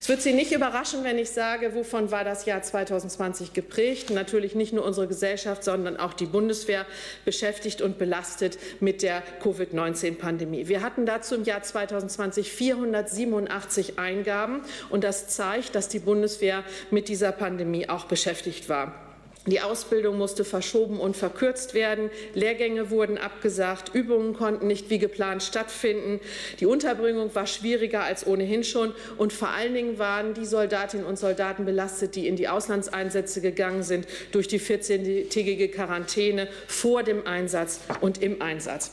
Es wird Sie nicht überraschen, wenn ich sage, wovon war das Jahr 2020 geprägt? Natürlich nicht nur unsere Gesellschaft, sondern auch die Bundeswehr beschäftigt und belastet mit der Covid-19-Pandemie. Wir hatten dazu im Jahr 2020 487 Eingaben und das zeigt, dass die Bundeswehr mit dieser Pandemie auch beschäftigt war. Die Ausbildung musste verschoben und verkürzt werden. Lehrgänge wurden abgesagt. Übungen konnten nicht wie geplant stattfinden. Die Unterbringung war schwieriger als ohnehin schon. Und vor allen Dingen waren die Soldatinnen und Soldaten belastet, die in die Auslandseinsätze gegangen sind, durch die 14-tägige Quarantäne vor dem Einsatz und im Einsatz.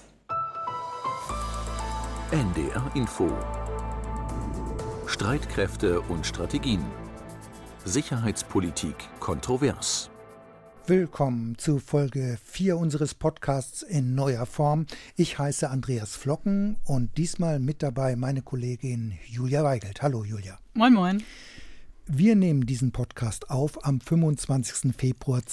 NDR Info. Streitkräfte und Strategien. Sicherheitspolitik kontrovers. Willkommen zu Folge 4 unseres Podcasts in neuer Form. Ich heiße Andreas Flocken und diesmal mit dabei meine Kollegin Julia Weigelt. Hallo Julia. Moin moin. Wir nehmen diesen Podcast auf am 25. Februar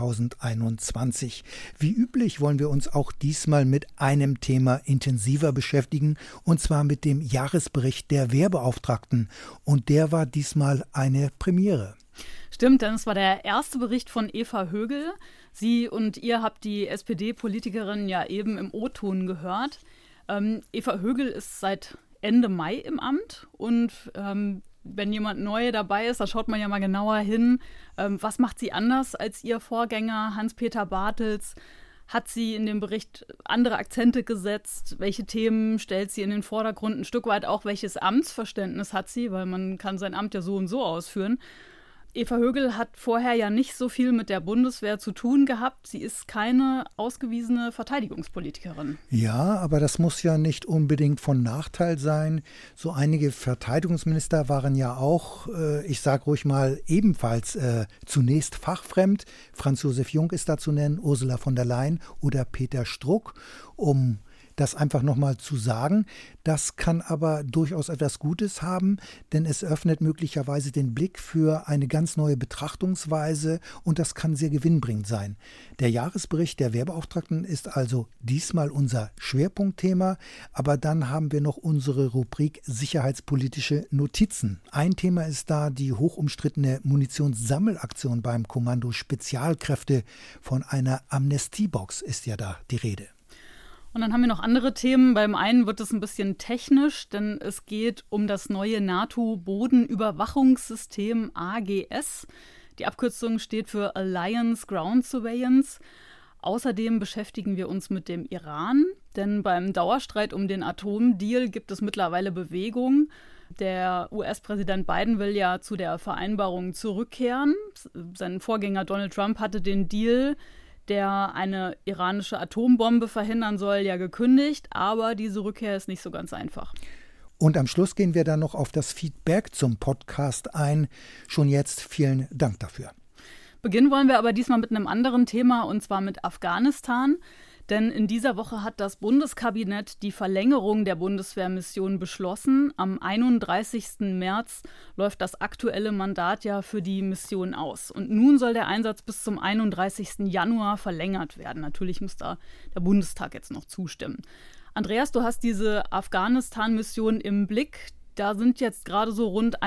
2021. Wie üblich wollen wir uns auch diesmal mit einem Thema intensiver beschäftigen, und zwar mit dem Jahresbericht der Wehrbeauftragten. Und der war diesmal eine Premiere. Stimmt, denn es war der erste Bericht von Eva Högel. Sie und ihr habt die SPD-Politikerin ja eben im O-Ton gehört. Eva Högel ist seit Ende Mai im Amt und wenn jemand neu dabei ist, da schaut man ja mal genauer hin. Was macht sie anders als ihr Vorgänger Hans-Peter Bartels? Hat sie in dem Bericht andere Akzente gesetzt? Welche Themen stellt sie in den Vordergrund? Ein Stück weit auch, welches Amtsverständnis hat sie? Weil man kann sein Amt ja so und so ausführen. Eva Högel hat vorher ja nicht so viel mit der Bundeswehr zu tun gehabt. Sie ist keine ausgewiesene Verteidigungspolitikerin. Ja, aber das muss ja nicht unbedingt von Nachteil sein. So einige Verteidigungsminister waren ja auch, ich sage ruhig mal, ebenfalls zunächst fachfremd. Franz Josef Jung ist da zu nennen, Ursula von der Leyen oder Peter Struck, um das einfach nochmal zu sagen. Das kann aber durchaus etwas Gutes haben, denn es öffnet möglicherweise den Blick für eine ganz neue Betrachtungsweise und das kann sehr gewinnbringend sein. Der Jahresbericht der Wehrbeauftragten ist also diesmal unser Schwerpunktthema, aber dann haben wir noch unsere Rubrik sicherheitspolitische Notizen. Ein Thema ist da die hochumstrittene Munitionssammelaktion beim Kommando Spezialkräfte. Von einer Amnestiebox ist ja da die Rede. Und dann haben wir noch andere Themen. Beim einen wird es ein bisschen technisch, denn es geht um das neue NATO-Bodenüberwachungssystem AGS. Die Abkürzung steht für Alliance Ground Surveillance. Außerdem beschäftigen wir uns mit dem Iran, denn beim Dauerstreit um den Atomdeal gibt es mittlerweile Bewegung. Der US-Präsident Biden will ja zu der Vereinbarung zurückkehren. Sein Vorgänger Donald Trump hatte den Deal, der eine iranische Atombombe verhindern soll, ja gekündigt, aber diese Rückkehr ist nicht so ganz einfach. Und am Schluss gehen wir dann noch auf das Feedback zum Podcast ein. Schon jetzt vielen Dank dafür. Beginnen wollen wir aber diesmal mit einem anderen Thema, und zwar mit Afghanistan. Denn in dieser Woche hat das Bundeskabinett die Verlängerung der Bundeswehrmission beschlossen. Am 31. März läuft das aktuelle Mandat ja für die Mission aus. Und nun soll der Einsatz bis zum 31. Januar verlängert werden. Natürlich muss da der Bundestag jetzt noch zustimmen. Andreas, du hast diese Afghanistan-Mission im Blick. Da sind jetzt gerade so rund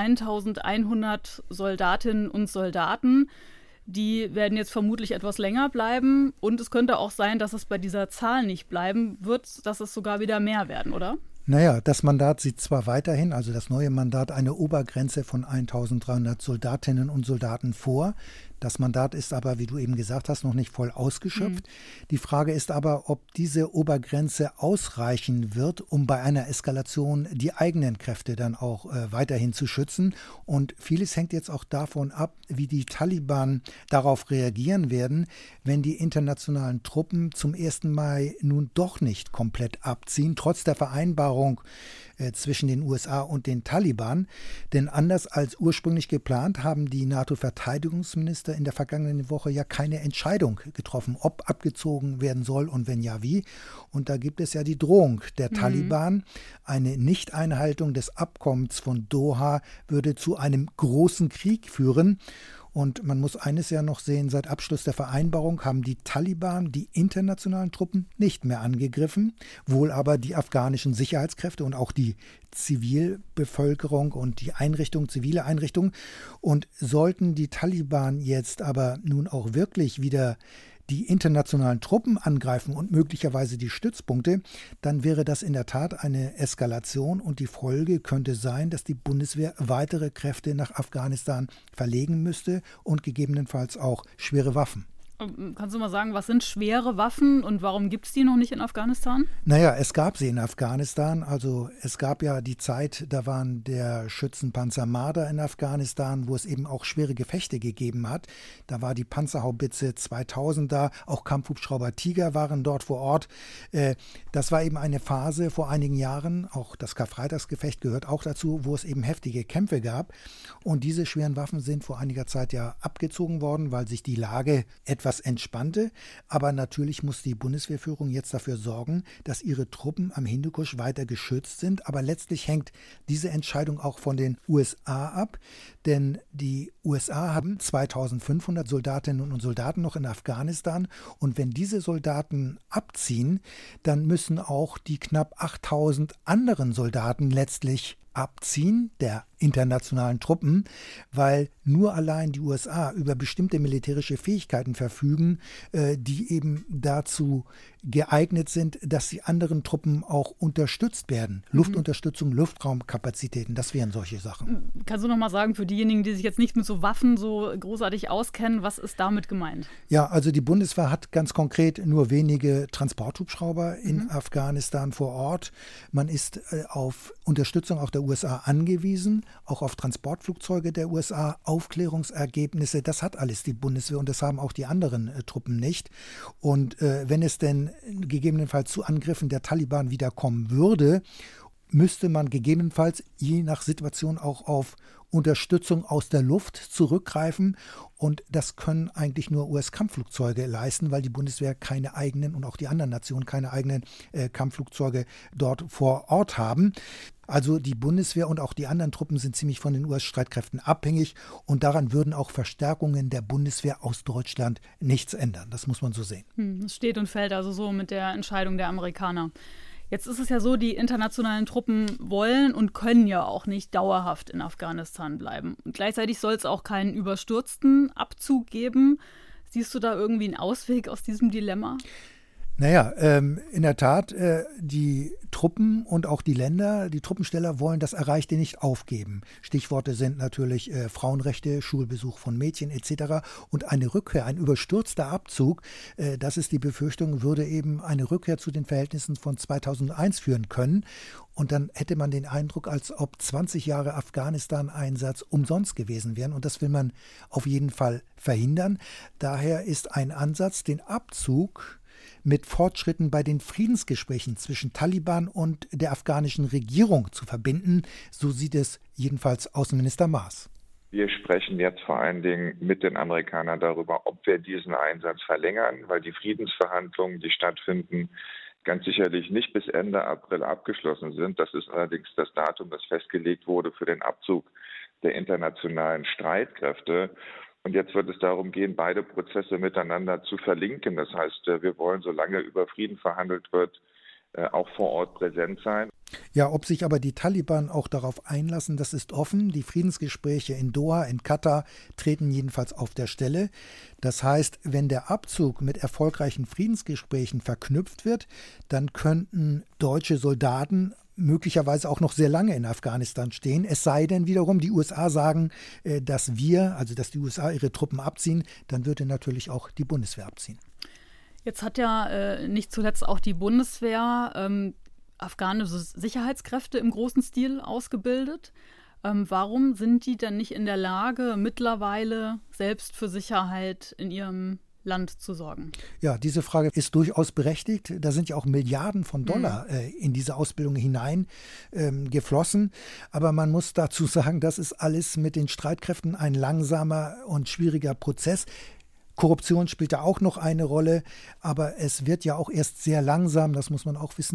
1100 Soldatinnen und Soldaten. Die werden jetzt vermutlich etwas länger bleiben und es könnte auch sein, dass es bei dieser Zahl nicht bleiben wird, dass es sogar wieder mehr werden, oder? Naja, das Mandat sieht zwar weiterhin, also das neue Mandat, eine Obergrenze von 1300 Soldatinnen und Soldaten vor. Das Mandat ist aber, wie du eben gesagt hast, noch nicht voll ausgeschöpft. Die Frage ist aber, ob diese Obergrenze ausreichen wird, um bei einer Eskalation die eigenen Kräfte dann auch weiterhin zu schützen. Und vieles hängt jetzt auch davon ab, wie die Taliban darauf reagieren werden, wenn die internationalen Truppen zum 1. Mai nun doch nicht komplett abziehen, trotz der Vereinbarung zwischen den USA und den Taliban. Denn anders als ursprünglich geplant haben die NATO-Verteidigungsminister in der vergangenen Woche ja keine Entscheidung getroffen, ob abgezogen werden soll und wenn ja, wie. Und da gibt es ja die Drohung der Taliban. Eine Nichteinhaltung des Abkommens von Doha würde zu einem großen Krieg führen. Und man muss eines ja noch sehen, seit Abschluss der Vereinbarung haben die Taliban die internationalen Truppen nicht mehr angegriffen, wohl aber die afghanischen Sicherheitskräfte und auch die Zivilbevölkerung und die zivile Einrichtungen. Und sollten die Taliban jetzt aber nun auch wirklich wieder die internationalen Truppen angreifen und möglicherweise die Stützpunkte, dann wäre das in der Tat eine Eskalation und die Folge könnte sein, dass die Bundeswehr weitere Kräfte nach Afghanistan verlegen müsste und gegebenenfalls auch schwere Waffen. Kannst du mal sagen, was sind schwere Waffen und warum gibt es die noch nicht in Afghanistan? Naja, es gab sie in Afghanistan. Also es gab ja die Zeit, da waren der Schützenpanzer Marder in Afghanistan, wo es eben auch schwere Gefechte gegeben hat. Da war die Panzerhaubitze 2000 da, auch Kampfhubschrauber Tiger waren dort vor Ort. Das war eben eine Phase vor einigen Jahren, auch das Karfreitagsgefecht gehört auch dazu, wo es eben heftige Kämpfe gab. Und diese schweren Waffen sind vor einiger Zeit ja abgezogen worden, weil sich die Lage etwas entspannte, aber natürlich muss die Bundeswehrführung jetzt dafür sorgen, dass ihre Truppen am Hindukusch weiter geschützt sind, aber letztlich hängt diese Entscheidung auch von den USA ab, denn die USA haben 2500 Soldatinnen und Soldaten noch in Afghanistan und wenn diese Soldaten abziehen, dann müssen auch die knapp 8000 anderen Soldaten letztlich abziehen, der internationalen Truppen, weil nur allein die USA über bestimmte militärische Fähigkeiten verfügen, die eben dazu geeignet sind, dass die anderen Truppen auch unterstützt werden. Luftunterstützung, Luftraumkapazitäten, das wären solche Sachen. Kannst du noch mal sagen, für diejenigen, die sich jetzt nicht mit so Waffen so großartig auskennen, was ist damit gemeint? Ja, also die Bundeswehr hat ganz konkret nur wenige Transporthubschrauber in Afghanistan vor Ort. Man ist auf Unterstützung auch der USA angewiesen, auch auf Transportflugzeuge der USA, Aufklärungsergebnisse, das hat alles die Bundeswehr und das haben auch die anderen Truppen nicht. Und wenn es denn gegebenenfalls zu Angriffen der Taliban wieder kommen würde, müsste man gegebenenfalls je nach Situation auch auf Unterstützung aus der Luft zurückgreifen. Und das können eigentlich nur US-Kampfflugzeuge leisten, weil die Bundeswehr keine eigenen und auch die anderen Nationen keine eigenen Kampfflugzeuge dort vor Ort haben. Also die Bundeswehr und auch die anderen Truppen sind ziemlich von den US-Streitkräften abhängig und daran würden auch Verstärkungen der Bundeswehr aus Deutschland nichts ändern. Das muss man so sehen. Es steht und fällt also so mit der Entscheidung der Amerikaner. Jetzt ist es ja so, die internationalen Truppen wollen und können ja auch nicht dauerhaft in Afghanistan bleiben. Und gleichzeitig soll es auch keinen überstürzten Abzug geben. Siehst du da irgendwie einen Ausweg aus diesem Dilemma? Naja, in der Tat, die Truppen und auch die Länder, die Truppensteller wollen das Erreichte nicht aufgeben. Stichworte sind natürlich Frauenrechte, Schulbesuch von Mädchen etc. Und eine Rückkehr, ein überstürzter Abzug, das ist die Befürchtung, würde eben eine Rückkehr zu den Verhältnissen von 2001 führen können. Und dann hätte man den Eindruck, als ob 20 Jahre Afghanistan-Einsatz umsonst gewesen wären. Und das will man auf jeden Fall verhindern. Daher ist ein Ansatz, den Abzug mit Fortschritten bei den Friedensgesprächen zwischen Taliban und der afghanischen Regierung zu verbinden. So sieht es jedenfalls Außenminister Maas. Wir sprechen jetzt vor allen Dingen mit den Amerikanern darüber, ob wir diesen Einsatz verlängern, weil die Friedensverhandlungen, die stattfinden, ganz sicherlich nicht bis Ende April abgeschlossen sind. Das ist allerdings das Datum, das festgelegt wurde für den Abzug der internationalen Streitkräfte. Und jetzt wird es darum gehen, beide Prozesse miteinander zu verlinken. Das heißt, wir wollen, solange über Frieden verhandelt wird, auch vor Ort präsent sein. Ja, ob sich aber die Taliban auch darauf einlassen, das ist offen. Die Friedensgespräche in Doha, in Katar, treten jedenfalls auf der Stelle. Das heißt, wenn der Abzug mit erfolgreichen Friedensgesprächen verknüpft wird, dann könnten deutsche Soldaten möglicherweise auch noch sehr lange in Afghanistan stehen. Es sei denn wiederum, die USA sagen, dass die USA ihre Truppen abziehen, dann würde natürlich auch die Bundeswehr abziehen. Jetzt hat ja nicht zuletzt auch die Bundeswehr afghanische Sicherheitskräfte im großen Stil ausgebildet. Warum sind die denn nicht in der Lage, mittlerweile selbst für Sicherheit in ihrem Land zu sorgen? Ja, diese Frage ist durchaus berechtigt. Da sind ja auch Milliarden von Dollar in diese Ausbildung hinein geflossen. Aber man muss dazu sagen, das ist alles mit den Streitkräften ein langsamer und schwieriger Prozess. Korruption spielt da auch noch eine Rolle, aber es wird ja auch erst sehr langsam, das muss man auch wissen,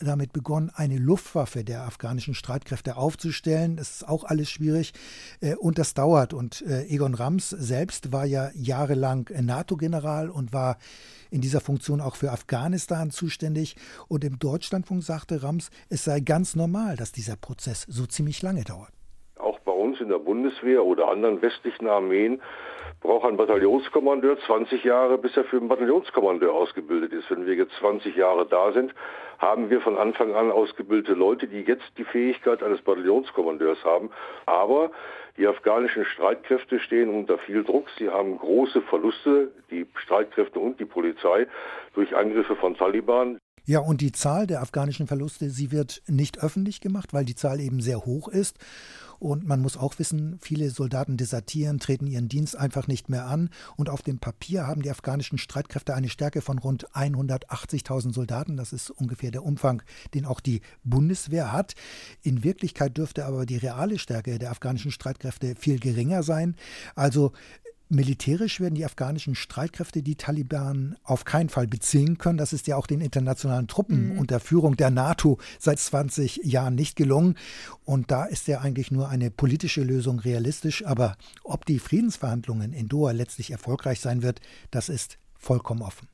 damit begonnen, eine Luftwaffe der afghanischen Streitkräfte aufzustellen. Das ist auch alles schwierig und das dauert. Und Egon Rams selbst war ja jahrelang NATO-General und war in dieser Funktion auch für Afghanistan zuständig. Und im Deutschlandfunk sagte Rams, es sei ganz normal, dass dieser Prozess so ziemlich lange dauert. Auch bei uns in der Bundeswehr oder anderen westlichen Armeen braucht ein Bataillonskommandeur 20 Jahre, bis er für einen Bataillonskommandeur ausgebildet ist. Wenn wir jetzt 20 Jahre da sind, haben wir von Anfang an ausgebildete Leute, die jetzt die Fähigkeit eines Bataillonskommandeurs haben. Aber die afghanischen Streitkräfte stehen unter viel Druck. Sie haben große Verluste, die Streitkräfte und die Polizei, durch Angriffe von Taliban. Ja, und die Zahl der afghanischen Verluste, sie wird nicht öffentlich gemacht, weil die Zahl eben sehr hoch ist. Und man muss auch wissen, viele Soldaten desertieren, treten ihren Dienst einfach nicht mehr an. Und auf dem Papier haben die afghanischen Streitkräfte eine Stärke von rund 180.000 Soldaten. Das ist ungefähr der Umfang, den auch die Bundeswehr hat. In Wirklichkeit dürfte aber die reale Stärke der afghanischen Streitkräfte viel geringer sein. Also militärisch werden die afghanischen Streitkräfte die Taliban auf keinen Fall bezwingen können. Das ist ja auch den internationalen Truppen unter Führung der NATO seit 20 Jahren nicht gelungen. Und da ist ja eigentlich nur eine politische Lösung realistisch. Aber ob die Friedensverhandlungen in Doha letztlich erfolgreich sein wird, das ist vollkommen offen.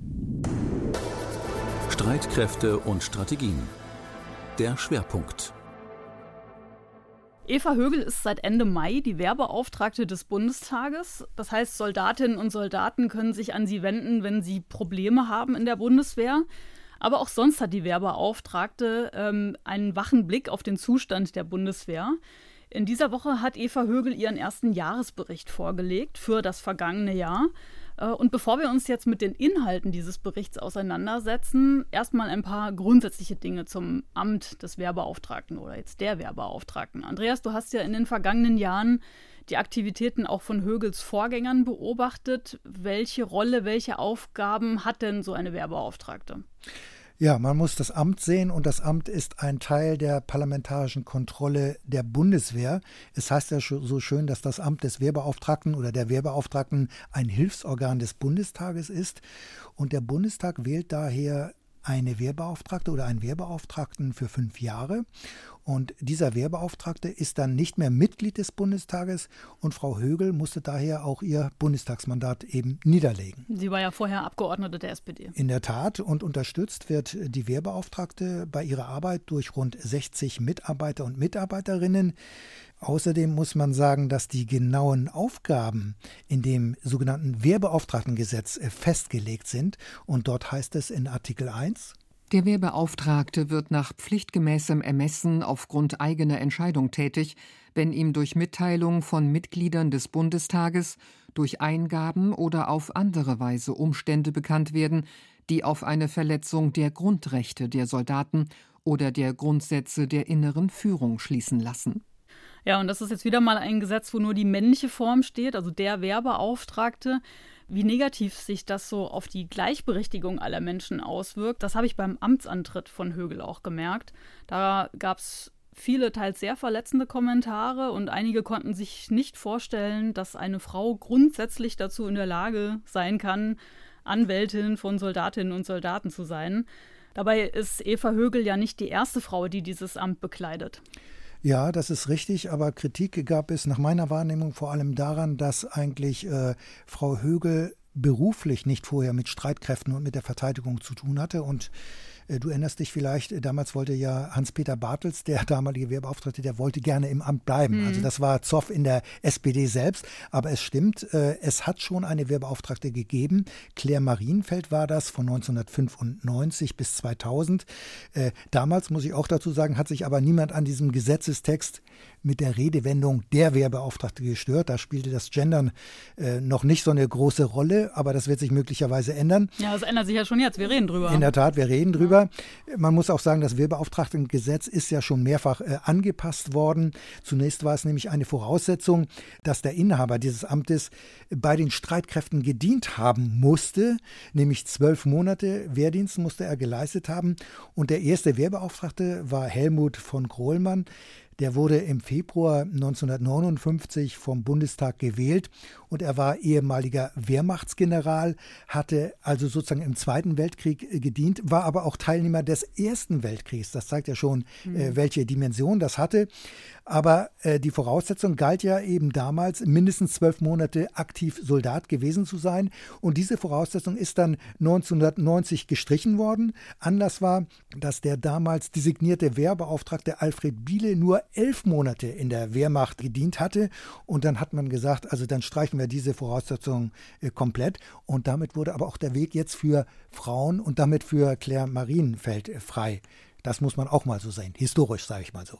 Streitkräfte und Strategien. Der Schwerpunkt. Eva Högel ist seit Ende Mai die Wehrbeauftragte des Bundestages. Das heißt, Soldatinnen und Soldaten können sich an sie wenden, wenn sie Probleme haben in der Bundeswehr. Aber auch sonst hat die Wehrbeauftragte einen wachen Blick auf den Zustand der Bundeswehr. In dieser Woche hat Eva Högel ihren ersten Jahresbericht vorgelegt für das vergangene Jahr. Und bevor wir uns jetzt mit den Inhalten dieses Berichts auseinandersetzen, erstmal ein paar grundsätzliche Dinge zum Amt des Wehrbeauftragten oder jetzt der Wehrbeauftragten. Andreas, du hast ja in den vergangenen Jahren die Aktivitäten auch von Högels Vorgängern beobachtet. Welche Rolle, welche Aufgaben hat denn so eine Wehrbeauftragte? Ja, man muss das Amt sehen und das Amt ist ein Teil der parlamentarischen Kontrolle der Bundeswehr. Es heißt ja so schön, dass das Amt des Wehrbeauftragten oder der Wehrbeauftragten ein Hilfsorgan des Bundestages ist und der Bundestag wählt daher eine Wehrbeauftragte oder einen Wehrbeauftragten für 5 Jahre. Und dieser Wehrbeauftragte ist dann nicht mehr Mitglied des Bundestages und Frau Högel musste daher auch ihr Bundestagsmandat eben niederlegen. Sie war ja vorher Abgeordnete der SPD. In der Tat, und unterstützt wird die Wehrbeauftragte bei ihrer Arbeit durch rund 60 Mitarbeiter und Mitarbeiterinnen. Außerdem muss man sagen, dass die genauen Aufgaben in dem sogenannten Wehrbeauftragtengesetz festgelegt sind. Und dort heißt es in Artikel 1: Der Wehrbeauftragte wird nach pflichtgemäßem Ermessen aufgrund eigener Entscheidung tätig, wenn ihm durch Mitteilung von Mitgliedern des Bundestages, durch Eingaben oder auf andere Weise Umstände bekannt werden, die auf eine Verletzung der Grundrechte der Soldaten oder der Grundsätze der inneren Führung schließen lassen. Ja, und das ist jetzt wieder mal ein Gesetz, wo nur die männliche Form steht, also der Wehrbeauftragte. Wie negativ sich das so auf die Gleichberechtigung aller Menschen auswirkt, das habe ich beim Amtsantritt von Högel auch gemerkt. Da gab es viele, teils sehr verletzende Kommentare und einige konnten sich nicht vorstellen, dass eine Frau grundsätzlich dazu in der Lage sein kann, Anwältin von Soldatinnen und Soldaten zu sein. Dabei ist Eva Högel ja nicht die erste Frau, die dieses Amt bekleidet. Ja, das ist richtig, aber Kritik gab es nach meiner Wahrnehmung vor allem daran, dass eigentlich Frau Högel beruflich nicht vorher mit Streitkräften und mit der Verteidigung zu tun hatte. Und du erinnerst dich vielleicht, damals wollte ja Hans-Peter Bartels, der damalige Wehrbeauftragte, der wollte gerne im Amt bleiben. Also das war Zoff in der SPD selbst. Aber es stimmt, es hat schon eine Wehrbeauftragte gegeben. Claire Marienfeld war das von 1995 bis 2000. Damals, muss ich auch dazu sagen, hat sich aber niemand an diesem Gesetzestext mit der Redewendung der Wehrbeauftragte gestört. Da spielte das Gendern noch nicht so eine große Rolle, aber das wird sich möglicherweise ändern. Ja, das ändert sich ja schon jetzt. Wir reden drüber. In der Tat, wir reden drüber. Man muss auch sagen, das Wehrbeauftragtengesetz ist ja schon mehrfach angepasst worden. Zunächst war es nämlich eine Voraussetzung, dass der Inhaber dieses Amtes bei den Streitkräften gedient haben musste, nämlich 12 Monate Wehrdienst musste er geleistet haben. Und der erste Wehrbeauftragte war Helmut von Grohlmann. Der wurde im Februar 1959 vom Bundestag gewählt und er war ehemaliger Wehrmachtsgeneral, hatte also sozusagen im Zweiten Weltkrieg gedient, war aber auch Teilnehmer des Ersten Weltkriegs. Das zeigt ja schon, welche Dimension das hatte. Aber die Voraussetzung galt ja eben damals, mindestens 12 Monate aktiv Soldat gewesen zu sein. Und diese Voraussetzung ist dann 1990 gestrichen worden. Anlass war, dass der damals designierte Wehrbeauftragte Alfred Biele nur 11 Monate in der Wehrmacht gedient hatte. Und dann hat man gesagt, also dann streichen wir diese Voraussetzung komplett. Und damit wurde aber auch der Weg jetzt für Frauen und damit für Claire Marienfeld frei. Das muss man auch mal so sehen, historisch, sage ich mal so.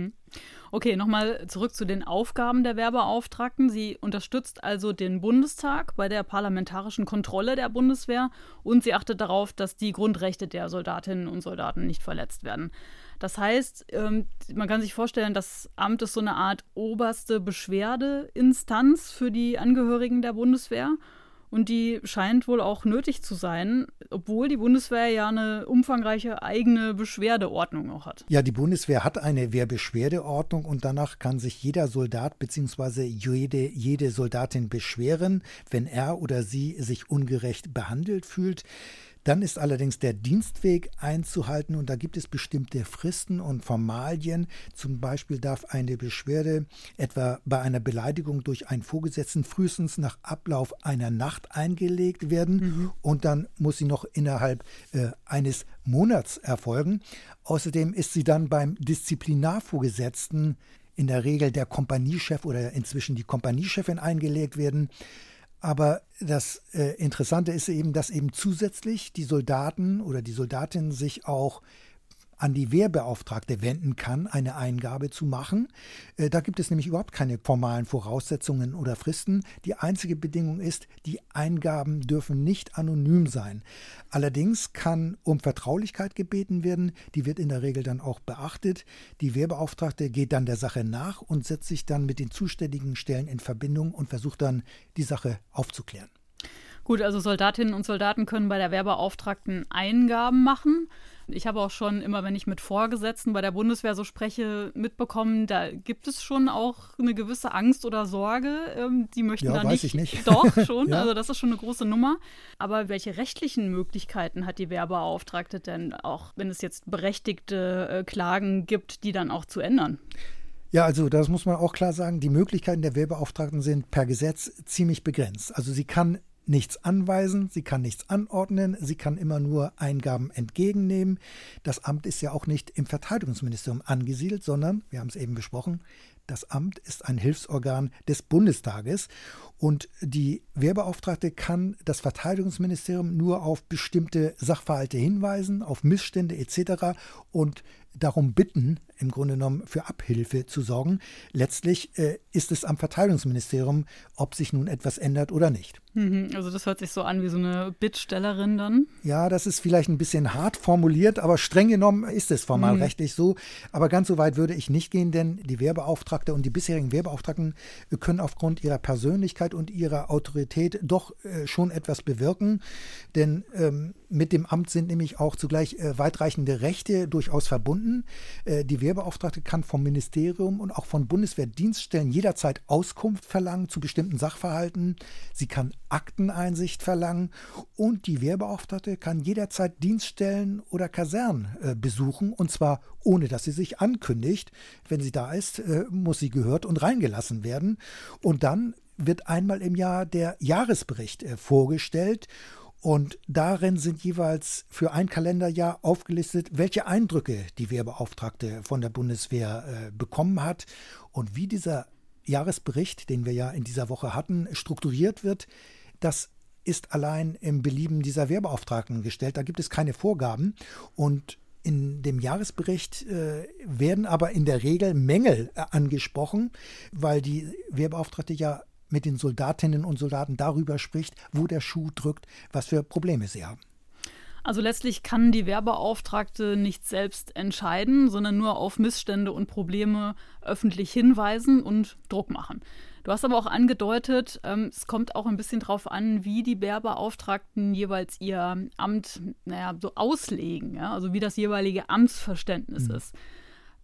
Okay, nochmal zurück zu den Aufgaben der Wehrbeauftragten. Sie unterstützt also den Bundestag bei der parlamentarischen Kontrolle der Bundeswehr und sie achtet darauf, dass die Grundrechte der Soldatinnen und Soldaten nicht verletzt werden. Das heißt, man kann sich vorstellen, das Amt ist so eine Art oberste Beschwerdeinstanz für die Angehörigen der Bundeswehr. Und die scheint wohl auch nötig zu sein, obwohl die Bundeswehr ja eine umfangreiche eigene Beschwerdeordnung auch hat. Ja, die Bundeswehr hat eine Wehrbeschwerdeordnung und danach kann sich jeder Soldat bzw. jede Soldatin beschweren, wenn er oder sie sich ungerecht behandelt fühlt. Dann ist allerdings der Dienstweg einzuhalten und da gibt es bestimmte Fristen und Formalien. Zum Beispiel darf eine Beschwerde etwa bei einer Beleidigung durch einen Vorgesetzten frühestens nach Ablauf einer Nacht eingelegt werden und dann muss sie noch innerhalb eines Monats erfolgen. Außerdem ist sie dann beim Disziplinarvorgesetzten, in der Regel der Kompaniechef oder inzwischen die Kompaniechefin, eingelegt werden. Aber das Interessante ist eben, dass eben zusätzlich die Soldaten oder die Soldatin sich auch an die Wehrbeauftragte wenden kann, eine Eingabe zu machen. Da gibt es nämlich überhaupt keine formalen Voraussetzungen oder Fristen. Die einzige Bedingung ist, die Eingaben dürfen nicht anonym sein. Allerdings kann um Vertraulichkeit gebeten werden. Die wird in der Regel dann auch beachtet. Die Wehrbeauftragte geht dann der Sache nach und setzt sich dann mit den zuständigen Stellen in Verbindung und versucht dann, die Sache aufzuklären. Gut, also Soldatinnen und Soldaten können bei der Wehrbeauftragten Eingaben machen. Ich habe auch schon immer, wenn ich mit Vorgesetzten bei der Bundeswehr so spreche, mitbekommen, da gibt es schon auch eine gewisse Angst oder Sorge. Die möchten da nicht. Ja, weiß ich nicht. Doch, schon. Ja. Also das ist schon eine große Nummer. Aber welche rechtlichen Möglichkeiten hat die Wehrbeauftragte denn, auch wenn es jetzt berechtigte Klagen gibt, die dann auch zu ändern? Ja, also das muss man auch klar sagen. Die Möglichkeiten der Wehrbeauftragten sind per Gesetz ziemlich begrenzt. Also sie kann nichts anweisen, sie kann nichts anordnen, sie kann immer nur Eingaben entgegennehmen. Das Amt ist ja auch nicht im Verteidigungsministerium angesiedelt, sondern, wir haben es eben besprochen, das Amt ist ein Hilfsorgan des Bundestages und die Wehrbeauftragte kann das Verteidigungsministerium nur auf bestimmte Sachverhalte hinweisen, auf Missstände etc. und darum bitten, im Grunde genommen für Abhilfe zu sorgen. Letztlich ist es am Verteidigungsministerium, ob sich nun etwas ändert oder nicht. Also das hört sich so an wie so eine Bittstellerin dann? Ja, das ist vielleicht ein bisschen hart formuliert, aber streng genommen ist es formalrechtlich so. Aber ganz so weit würde ich nicht gehen, denn die Wehrbeauftragte und die bisherigen Wehrbeauftragten können aufgrund ihrer Persönlichkeit und ihrer Autorität doch schon etwas bewirken. Denn mit dem Amt sind nämlich auch zugleich weitreichende Rechte durchaus verbunden. Die Wehrbeauftragte kann vom Ministerium und auch von Bundeswehrdienststellen jederzeit Auskunft verlangen zu bestimmten Sachverhalten. Sie kann Akteneinsicht verlangen und die Wehrbeauftragte kann jederzeit Dienststellen oder Kasernen besuchen und zwar ohne, dass sie sich ankündigt. Wenn sie da ist, muss sie gehört und reingelassen werden. Und dann wird einmal im Jahr der Jahresbericht vorgestellt. Und darin sind jeweils für ein Kalenderjahr aufgelistet, welche Eindrücke die Wehrbeauftragte von der Bundeswehr bekommen hat und wie dieser Jahresbericht, den wir ja in dieser Woche hatten, strukturiert wird. Das ist allein im Belieben dieser Wehrbeauftragten gestellt. Da gibt es keine Vorgaben und in dem Jahresbericht werden aber in der Regel Mängel angesprochen, weil die Wehrbeauftragte ja mit den Soldatinnen und Soldaten darüber spricht, wo der Schuh drückt, was für Probleme sie haben. Also letztlich kann die Wehrbeauftragte nicht selbst entscheiden, sondern nur auf Missstände und Probleme öffentlich hinweisen und Druck machen. Du hast aber auch angedeutet, es kommt auch ein bisschen drauf an, wie die Wehrbeauftragten jeweils ihr Amt so auslegen, ja? Also wie das jeweilige Amtsverständnis ist.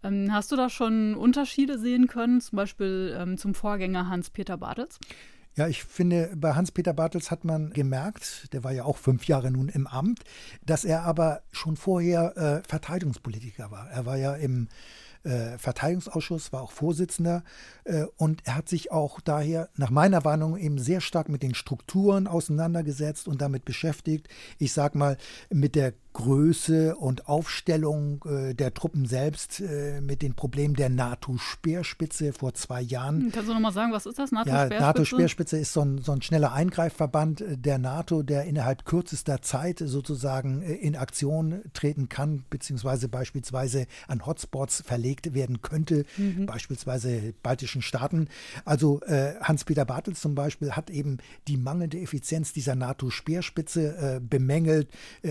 Hast du da schon Unterschiede sehen können, zum Beispiel zum Vorgänger Hans-Peter Bartels? Ja, ich finde, bei Hans-Peter Bartels hat man gemerkt, der war ja auch 5 Jahre nun im Amt, dass er aber schon vorher Verteidigungspolitiker war. Er war ja im Verteidigungsausschuss, war auch Vorsitzender und er hat sich auch daher nach meiner Wahrnehmung eben sehr stark mit den Strukturen auseinandergesetzt und damit beschäftigt. Ich sag mal, mit der Größe und Aufstellung der Truppen selbst, mit den Problemen der NATO-Speerspitze vor 2 Jahren. Kannst du nochmal sagen, was ist das, NATO-Speerspitze? Ja, NATO-Speerspitze ist so ein schneller Eingreifverband der NATO, der innerhalb kürzester Zeit sozusagen in Aktion treten kann, beziehungsweise beispielsweise an Hotspots verlegt werden könnte, beispielsweise baltischen Staaten. Also Hans-Peter Bartels zum Beispiel hat eben die mangelnde Effizienz dieser NATO-Speerspitze bemängelt,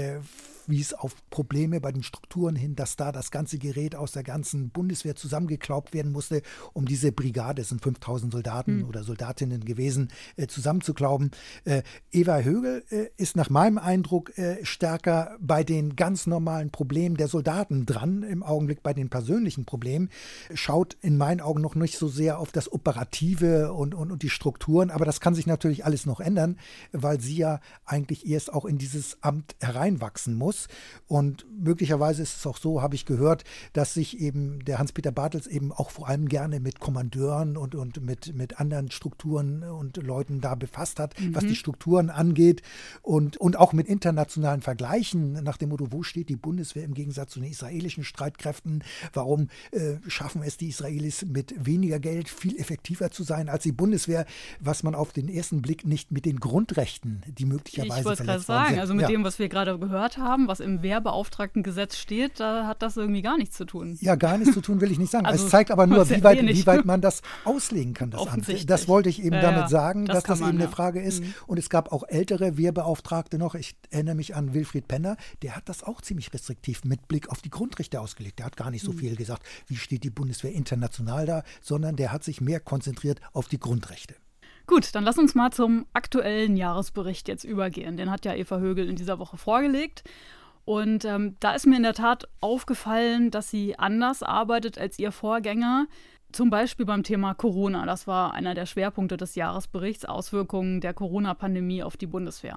wies auf Probleme bei den Strukturen hin, dass da das ganze Gerät aus der ganzen Bundeswehr zusammengeklaubt werden musste, um diese Brigade, es sind 5000 Soldaten oder Soldatinnen gewesen, zusammenzuklauben. Eva Högel ist nach meinem Eindruck stärker bei den ganz normalen Problemen der Soldaten dran, im Augenblick bei den persönlichen Problemen, schaut in meinen Augen noch nicht so sehr auf das Operative und die Strukturen, aber das kann sich natürlich alles noch ändern, weil sie ja eigentlich erst auch in dieses Amt hereinwachsen muss. Und möglicherweise ist es auch so, habe ich gehört, dass sich eben der Hans-Peter Bartels eben auch vor allem gerne mit Kommandeuren und mit anderen Strukturen und Leuten da befasst hat, was die Strukturen angeht und auch mit internationalen Vergleichen nach dem Motto, wo steht die Bundeswehr im Gegensatz zu den israelischen Streitkräften? Warum schaffen es die Israelis mit weniger Geld viel effektiver zu sein als die Bundeswehr, was man auf den ersten Blick nicht mit den Grundrechten, die möglicherweise verletzt worden sind. Ich wollte gerade sagen, also mit dem, was wir gerade gehört haben, was im Wehrbeauftragtengesetz steht, da hat das irgendwie gar nichts zu tun. Ja, gar nichts zu tun will ich nicht sagen. Also, es zeigt aber nur, wie weit man das auslegen kann, das Amt. Das wollte ich eben damit sagen, dass das eben eine Frage ist. Und es gab auch ältere Wehrbeauftragte noch. Ich erinnere mich an Wilfried Penner, der hat das auch ziemlich restriktiv mit Blick auf die Grundrechte ausgelegt. Der hat gar nicht so viel gesagt, wie steht die Bundeswehr international da, sondern der hat sich mehr konzentriert auf die Grundrechte. Gut, dann lass uns mal zum aktuellen Jahresbericht jetzt übergehen. Den hat ja Eva Högel in dieser Woche vorgelegt. Und da ist mir in der Tat aufgefallen, dass sie anders arbeitet als ihr Vorgänger. Zum Beispiel beim Thema Corona. Das war einer der Schwerpunkte des Jahresberichts, Auswirkungen der Corona-Pandemie auf die Bundeswehr.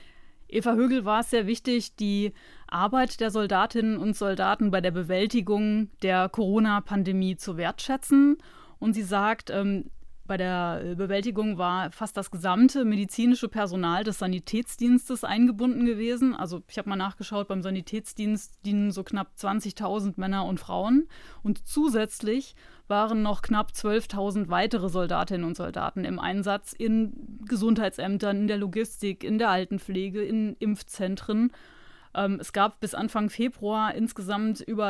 Eva Högel war es sehr wichtig, die Arbeit der Soldatinnen und Soldaten bei der Bewältigung der Corona-Pandemie zu wertschätzen. Und sie sagt, bei der Bewältigung war fast das gesamte medizinische Personal des Sanitätsdienstes eingebunden gewesen. Also ich habe mal nachgeschaut, beim Sanitätsdienst dienen so knapp 20.000 Männer und Frauen. Und zusätzlich waren noch knapp 12.000 weitere Soldatinnen und Soldaten im Einsatz in Gesundheitsämtern, in der Logistik, in der Altenpflege, in Impfzentren. Es gab bis Anfang Februar insgesamt über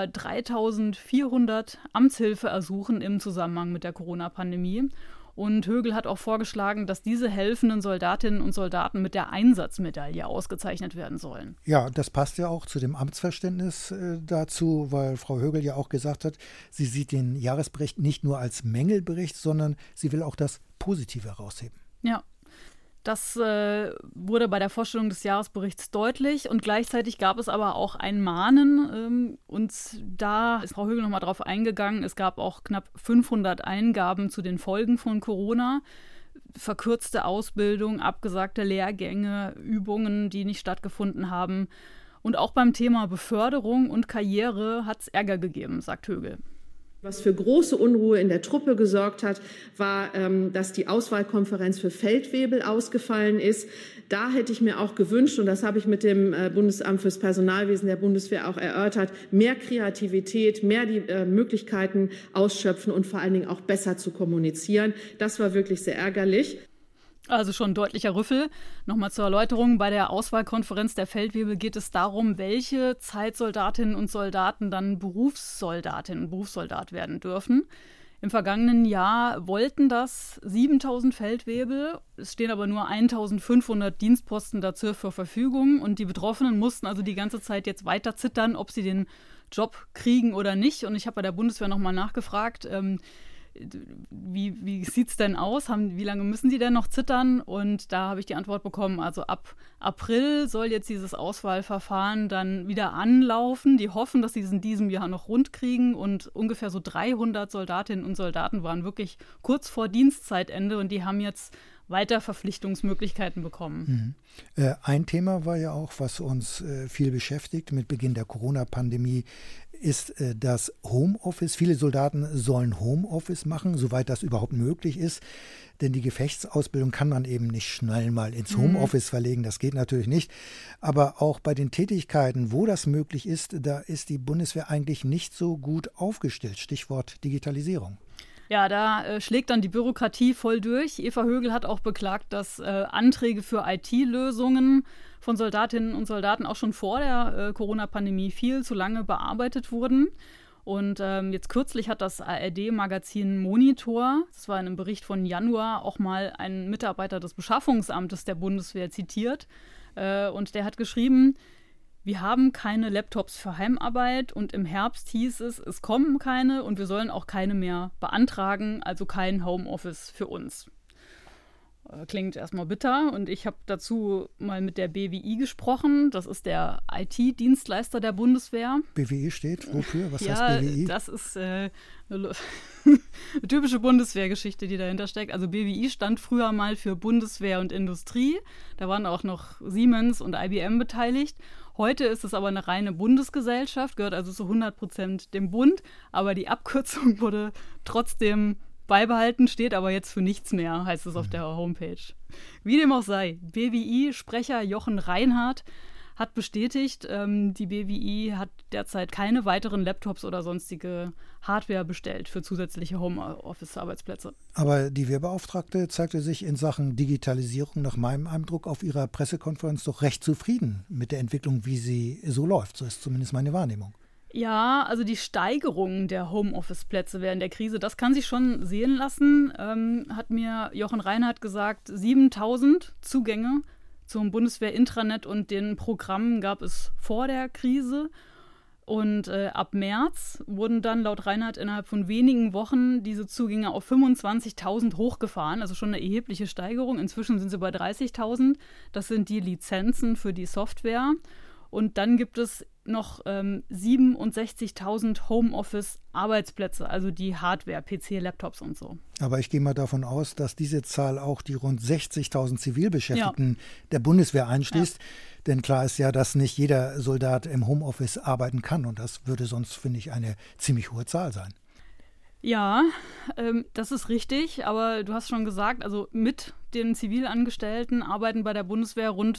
3.400 Amtshilfeersuchen im Zusammenhang mit der Corona-Pandemie. Und Högel hat auch vorgeschlagen, dass diese helfenden Soldatinnen und Soldaten mit der Einsatzmedaille ausgezeichnet werden sollen. Ja, das passt ja auch zu dem Amtsverständnis dazu, weil Frau Högel ja auch gesagt hat, sie sieht den Jahresbericht nicht nur als Mängelbericht, sondern sie will auch das Positive herausheben. Ja. Das wurde bei der Vorstellung des Jahresberichts deutlich und gleichzeitig gab es aber auch ein Mahnen und da ist Frau Högel nochmal drauf eingegangen. Es gab auch knapp 500 Eingaben zu den Folgen von Corona, verkürzte Ausbildung, abgesagte Lehrgänge, Übungen, die nicht stattgefunden haben. Und auch beim Thema Beförderung und Karriere hat es Ärger gegeben, sagt Högel. Was für große Unruhe in der Truppe gesorgt hat, war, dass die Auswahlkonferenz für Feldwebel ausgefallen ist. Da hätte ich mir auch gewünscht, und das habe ich mit dem Bundesamt fürs Personalwesen der Bundeswehr auch erörtert, mehr Kreativität, mehr die Möglichkeiten ausschöpfen und vor allen Dingen auch besser zu kommunizieren. Das war wirklich sehr ärgerlich. Also schon deutlicher Rüffel. Nochmal zur Erläuterung. Bei der Auswahlkonferenz der Feldwebel geht es darum, welche Zeitsoldatinnen und Soldaten dann Berufssoldatinnen und Berufssoldat werden dürfen. Im vergangenen Jahr wollten das 7.000 Feldwebel. Es stehen aber nur 1.500 Dienstposten dazu zur Verfügung. Und die Betroffenen mussten also die ganze Zeit jetzt weiter zittern, ob sie den Job kriegen oder nicht. Und ich habe bei der Bundeswehr nochmal nachgefragt. wie sieht es denn aus? Wie lange müssen die denn noch zittern? Und da habe ich die Antwort bekommen, also ab April soll jetzt dieses Auswahlverfahren dann wieder anlaufen. Die hoffen, dass sie es in diesem Jahr noch rund kriegen. Und ungefähr so 300 Soldatinnen und Soldaten waren wirklich kurz vor Dienstzeitende und die haben jetzt weiter Verpflichtungsmöglichkeiten bekommen. Ein Thema war ja auch, was uns viel beschäftigt mit Beginn der Corona-Pandemie, ist das Homeoffice. Viele Soldaten sollen Homeoffice machen, soweit das überhaupt möglich ist. Denn die Gefechtsausbildung kann man eben nicht schnell mal ins Homeoffice verlegen. Das geht natürlich nicht. Aber auch bei den Tätigkeiten, wo das möglich ist, da ist die Bundeswehr eigentlich nicht so gut aufgestellt. Stichwort Digitalisierung. Ja, da schlägt dann die Bürokratie voll durch. Eva Högel hat auch beklagt, dass Anträge für IT-Lösungen von Soldatinnen und Soldaten auch schon vor der Corona-Pandemie viel zu lange bearbeitet wurden. Und jetzt kürzlich hat das ARD-Magazin Monitor, das war in einem Bericht von Januar, auch mal einen Mitarbeiter des Beschaffungsamtes der Bundeswehr zitiert. Und der hat geschrieben: Wir haben keine Laptops für Heimarbeit und im Herbst hieß es kommen keine und wir sollen auch keine mehr beantragen, also kein Homeoffice für uns. Klingt erstmal bitter und ich habe dazu mal mit der BWI gesprochen. Das ist der IT-Dienstleister der Bundeswehr. BWI steht wofür? Was heißt BWI? Das ist eine typische Bundeswehrgeschichte, die dahinter steckt. Also BWI stand früher mal für Bundeswehr und Industrie. Da waren auch noch Siemens und IBM beteiligt. Heute ist es aber eine reine Bundesgesellschaft, gehört also zu 100% dem Bund. Aber die Abkürzung wurde trotzdem beibehalten, steht aber jetzt für nichts mehr, heißt es auf der Homepage. Wie dem auch sei, BWI-Sprecher Jochen Reinhardt hat bestätigt, die BWI hat derzeit keine weiteren Laptops oder sonstige Hardware bestellt für zusätzliche Homeoffice-Arbeitsplätze. Aber die Wehrbeauftragte zeigte sich in Sachen Digitalisierung nach meinem Eindruck auf ihrer Pressekonferenz doch recht zufrieden mit der Entwicklung, wie sie so läuft. So ist zumindest meine Wahrnehmung. Ja, also die Steigerung der Homeoffice-Plätze während der Krise, das kann sich schon sehen lassen, hat mir Jochen Reinhardt gesagt. 7.000 Zugänge zum Bundeswehr-Intranet und den Programmen gab es vor der Krise. Und ab März wurden dann laut Reinhardt innerhalb von wenigen Wochen diese Zugänge auf 25.000 hochgefahren, also schon eine erhebliche Steigerung. Inzwischen sind sie bei 30.000. Das sind die Lizenzen für die Software. Und dann gibt es noch 67.000 Homeoffice-Arbeitsplätze, also die Hardware, PC, Laptops und so. Aber ich gehe mal davon aus, dass diese Zahl auch die rund 60.000 Zivilbeschäftigten der Bundeswehr einschließt. Ja. Denn klar ist ja, dass nicht jeder Soldat im Homeoffice arbeiten kann. Und das würde sonst, finde ich, eine ziemlich hohe Zahl sein. Ja, das ist richtig, aber du hast schon gesagt, also mit den Zivilangestellten arbeiten bei der Bundeswehr rund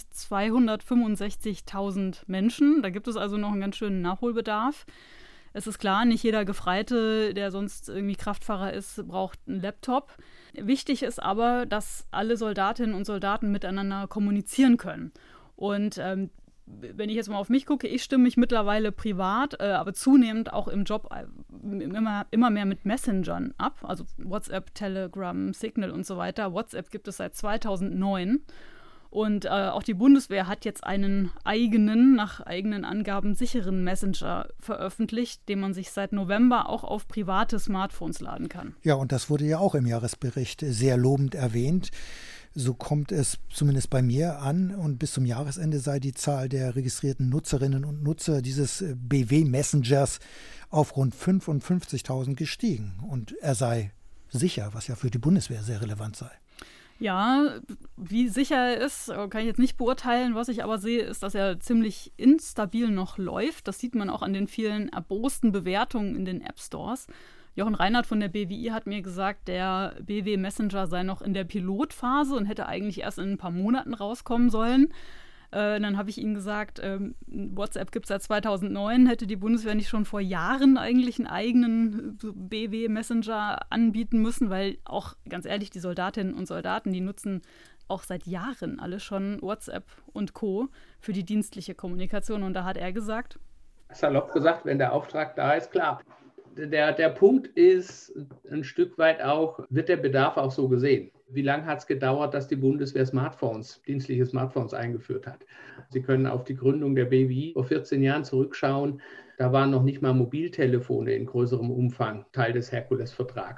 265.000 Menschen. Da gibt es also noch einen ganz schönen Nachholbedarf. Es ist klar, nicht jeder Gefreite, der sonst irgendwie Kraftfahrer ist, braucht einen Laptop. Wichtig ist aber, dass alle Soldatinnen und Soldaten miteinander kommunizieren können. Und wenn ich jetzt mal auf mich gucke, ich stimme mich mittlerweile privat, aber zunehmend auch im Job immer mehr mit Messengern ab. Also WhatsApp, Telegram, Signal und so weiter. WhatsApp gibt es seit 2009. Und auch die Bundeswehr hat jetzt einen nach eigenen Angaben sicheren Messenger veröffentlicht, den man sich seit November auch auf private Smartphones laden kann. Ja, und das wurde ja auch im Jahresbericht sehr lobend erwähnt. So kommt es zumindest bei mir an und bis zum Jahresende sei die Zahl der registrierten Nutzerinnen und Nutzer dieses BW-Messengers auf rund 55.000 gestiegen. Und er sei sicher, was ja für die Bundeswehr sehr relevant sei. Ja, wie sicher er ist, kann ich jetzt nicht beurteilen. Was ich aber sehe, ist, dass er ziemlich instabil noch läuft. Das sieht man auch an den vielen erbosten Bewertungen in den App-Stores. Jochen Reinhardt von der BWI hat mir gesagt, der BW Messenger sei noch in der Pilotphase und hätte eigentlich erst in ein paar Monaten rauskommen sollen. Dann habe ich ihm gesagt, WhatsApp gibt es seit 2009, hätte die Bundeswehr nicht schon vor Jahren eigentlich einen eigenen BW Messenger anbieten müssen, weil auch, ganz ehrlich, die Soldatinnen und Soldaten, die nutzen auch seit Jahren alle schon WhatsApp und Co. für die dienstliche Kommunikation. Und da hat er gesagt, salopp gesagt, wenn der Auftrag da ist, klar. Der Punkt ist ein Stück weit auch, wird der Bedarf auch so gesehen? Wie lange hat es gedauert, dass die Bundeswehr dienstliche Smartphones eingeführt hat? Sie können auf die Gründung der BWI vor 14 Jahren zurückschauen. Da waren noch nicht mal Mobiltelefone in größerem Umfang Teil des Herkules-Vertrags.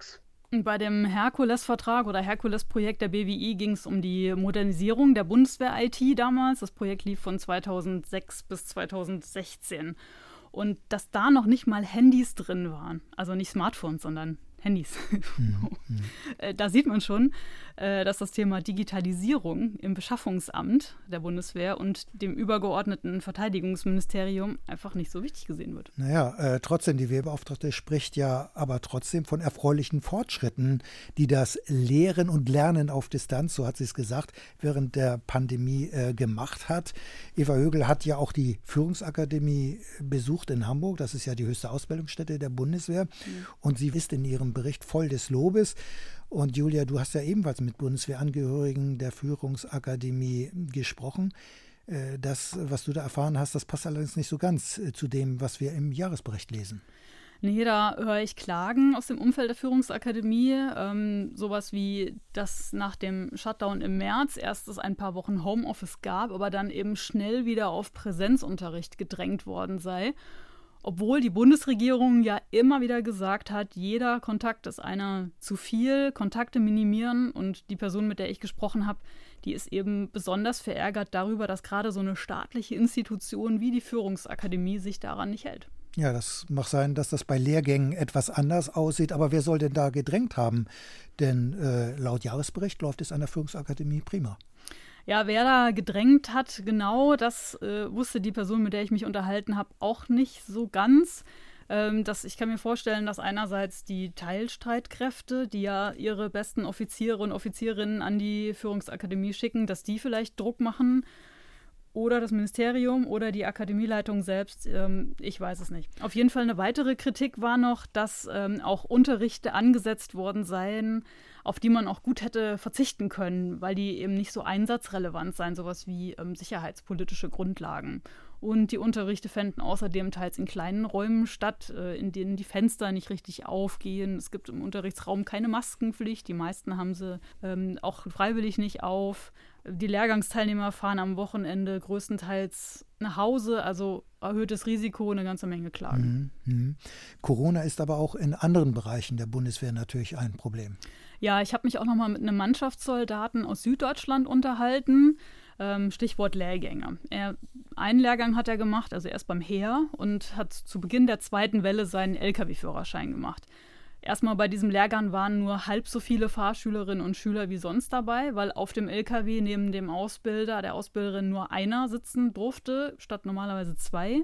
Bei dem Herkules-Vertrag oder Herkules-Projekt der BWI ging es um die Modernisierung der Bundeswehr-IT damals. Das Projekt lief von 2006 bis 2016. Und dass da noch nicht mal Handys drin waren, also nicht Smartphones, sondern Handys. Da sieht man schon, dass das Thema Digitalisierung im Beschaffungsamt der Bundeswehr und dem übergeordneten Verteidigungsministerium einfach nicht so wichtig gesehen wird. Naja, trotzdem, die Wehrbeauftragte spricht ja aber trotzdem von erfreulichen Fortschritten, die das Lehren und Lernen auf Distanz, so hat sie es gesagt, während der Pandemie gemacht hat. Eva Högel hat ja auch die Führungsakademie besucht in Hamburg. Das ist ja die höchste Ausbildungsstätte der Bundeswehr. Und sie ist in ihrem Bericht voll des Lobes. Und Julia, du hast ja ebenfalls mit Bundeswehrangehörigen der Führungsakademie gesprochen. Das, was du da erfahren hast, das passt allerdings nicht so ganz zu dem, was wir im Jahresbericht lesen. Nee, da höre ich Klagen aus dem Umfeld der Führungsakademie. Sowas wie, dass nach dem Shutdown im März erst es ein paar Wochen Homeoffice gab, aber dann eben schnell wieder auf Präsenzunterricht gedrängt worden sei. Obwohl die Bundesregierung ja immer wieder gesagt hat, jeder Kontakt ist einer zu viel, Kontakte minimieren. Und die Person, mit der ich gesprochen habe, die ist eben besonders verärgert darüber, dass gerade so eine staatliche Institution wie die Führungsakademie sich daran nicht hält. Ja, das mag sein, dass das bei Lehrgängen etwas anders aussieht. Aber wer soll denn da gedrängt haben? Denn laut Jahresbericht läuft es an der Führungsakademie prima. Ja, wer da gedrängt hat, genau, das wusste die Person, mit der ich mich unterhalten habe, auch nicht so ganz. Ich kann mir vorstellen, dass einerseits die Teilstreitkräfte, die ja ihre besten Offiziere und Offizierinnen an die Führungsakademie schicken, dass die vielleicht Druck machen. Oder das Ministerium oder die Akademieleitung selbst, ich weiß es nicht. Auf jeden Fall eine weitere Kritik war noch, dass auch Unterrichte angesetzt worden seien, auf die man auch gut hätte verzichten können, weil die eben nicht so einsatzrelevant seien, sowas wie sicherheitspolitische Grundlagen. Und die Unterrichte fänden außerdem teils in kleinen Räumen statt, in denen die Fenster nicht richtig aufgehen. Es gibt im Unterrichtsraum keine Maskenpflicht, die meisten haben sie auch freiwillig nicht auf. Die Lehrgangsteilnehmer fahren am Wochenende größtenteils nach Hause, also erhöhtes Risiko, eine ganze Menge Klagen. Corona ist aber auch in anderen Bereichen der Bundeswehr natürlich ein Problem. Ja, ich habe mich auch noch mal mit einem Mannschaftssoldaten aus Süddeutschland unterhalten. Stichwort Lehrgänge. Einen Lehrgang hat er gemacht, also erst beim Heer, und hat zu Beginn der zweiten Welle seinen Lkw-Führerschein gemacht. Erstmal bei diesem Lehrgang waren nur halb so viele Fahrschülerinnen und Schüler wie sonst dabei, weil auf dem Lkw neben dem Ausbilder, der Ausbilderin nur einer sitzen durfte, statt normalerweise 2.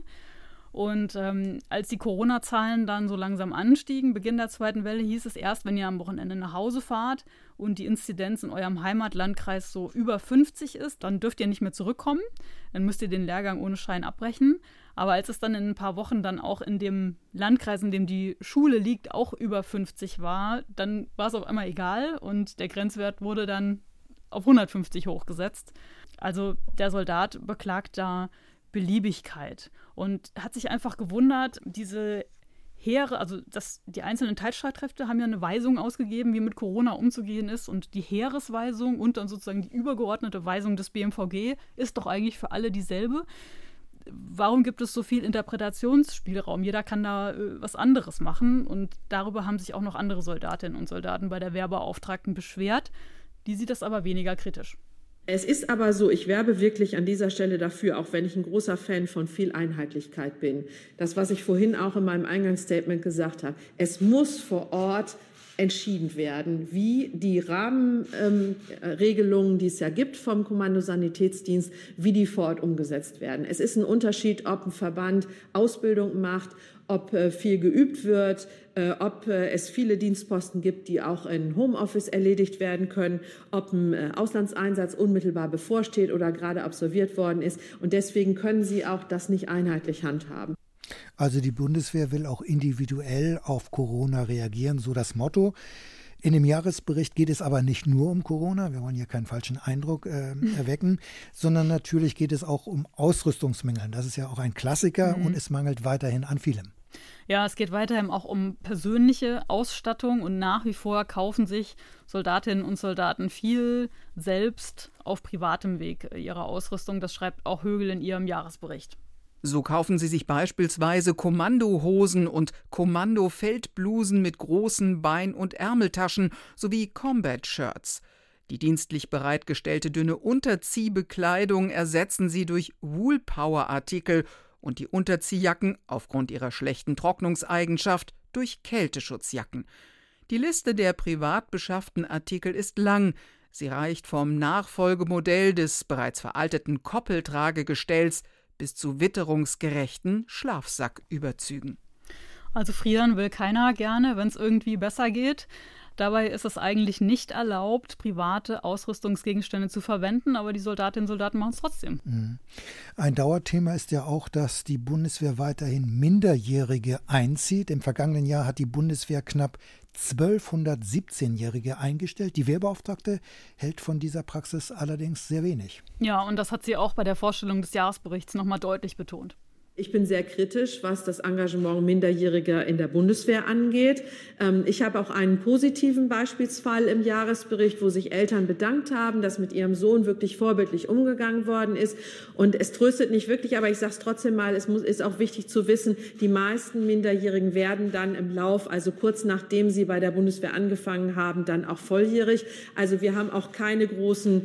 Und als die Corona-Zahlen dann so langsam anstiegen, Beginn der zweiten Welle, hieß es erst, wenn ihr am Wochenende nach Hause fahrt und die Inzidenz in eurem Heimatlandkreis so über 50 ist, dann dürft ihr nicht mehr zurückkommen. Dann müsst ihr den Lehrgang ohne Schein abbrechen. Aber als es dann in ein paar Wochen dann auch in dem Landkreis, in dem die Schule liegt, auch über 50 war, dann war es auf einmal egal und der Grenzwert wurde dann auf 150 hochgesetzt. Also der Soldat beklagt da Beliebigkeit und hat sich einfach gewundert, diese Heere, also die einzelnen Teilstreitkräfte haben ja eine Weisung ausgegeben, wie mit Corona umzugehen ist, und die Heeresweisung und dann sozusagen die übergeordnete Weisung des BMVG ist doch eigentlich für alle dieselbe. Warum gibt es so viel Interpretationsspielraum? Jeder kann da was anderes machen, und darüber haben sich auch noch andere Soldatinnen und Soldaten bei der Wehrbeauftragten beschwert. Die sieht das aber weniger kritisch. Es ist aber so, ich werbe wirklich an dieser Stelle dafür, auch wenn ich ein großer Fan von viel Einheitlichkeit bin. Das, was ich vorhin auch in meinem Eingangsstatement gesagt habe, es muss vor Ort entschieden werden, wie die Rahmenregelungen, die es ja gibt vom Kommando Sanitätsdienst, wie die vor Ort umgesetzt werden. Es ist ein Unterschied, ob ein Verband Ausbildung macht, ob viel geübt wird, ob es viele Dienstposten gibt, die auch in Homeoffice erledigt werden können, ob ein Auslandseinsatz unmittelbar bevorsteht oder gerade absolviert worden ist. Und deswegen können sie auch das nicht einheitlich handhaben. Also die Bundeswehr will auch individuell auf Corona reagieren, so das Motto. In dem Jahresbericht geht es aber nicht nur um Corona, wir wollen hier keinen falschen Eindruck erwecken, sondern natürlich geht es auch um Ausrüstungsmängel. Das ist ja auch ein Klassiker und es mangelt weiterhin an vielem. Ja, es geht weiterhin auch um persönliche Ausstattung, und nach wie vor kaufen sich Soldatinnen und Soldaten viel selbst auf privatem Weg ihre Ausrüstung. Das schreibt auch Högel in ihrem Jahresbericht. So kaufen sie sich beispielsweise Kommandohosen und Kommando-Feldblusen mit großen Bein- und Ärmeltaschen sowie Combat-Shirts. Die dienstlich bereitgestellte dünne Unterziehbekleidung ersetzen sie durch Woolpower-Artikel und die Unterziehjacken aufgrund ihrer schlechten Trocknungseigenschaft durch Kälteschutzjacken. Die Liste der privat beschafften Artikel ist lang. Sie reicht vom Nachfolgemodell des bereits veralteten Koppeltragegestells bis zu witterungsgerechten Schlafsacküberzügen. Also frieren will keiner gerne, wenn es irgendwie besser geht. Dabei ist es eigentlich nicht erlaubt, private Ausrüstungsgegenstände zu verwenden, aber die Soldatinnen und Soldaten machen es trotzdem. Ein Dauerthema ist ja auch, dass die Bundeswehr weiterhin Minderjährige einzieht. Im vergangenen Jahr hat die Bundeswehr knapp 1200 17-Jährige eingestellt. Die Wehrbeauftragte hält von dieser Praxis allerdings sehr wenig. Ja, und das hat sie auch bei der Vorstellung des Jahresberichts nochmal deutlich betont. Ich bin sehr kritisch, was das Engagement Minderjähriger in der Bundeswehr angeht. Ich habe auch einen positiven Beispielsfall im Jahresbericht, wo sich Eltern bedankt haben, dass mit ihrem Sohn wirklich vorbildlich umgegangen worden ist. Und es tröstet nicht wirklich, aber ich sage es trotzdem mal, ist auch wichtig zu wissen, die meisten Minderjährigen werden dann im Lauf, also kurz nachdem sie bei der Bundeswehr angefangen haben, dann auch volljährig. Also wir haben auch keine großen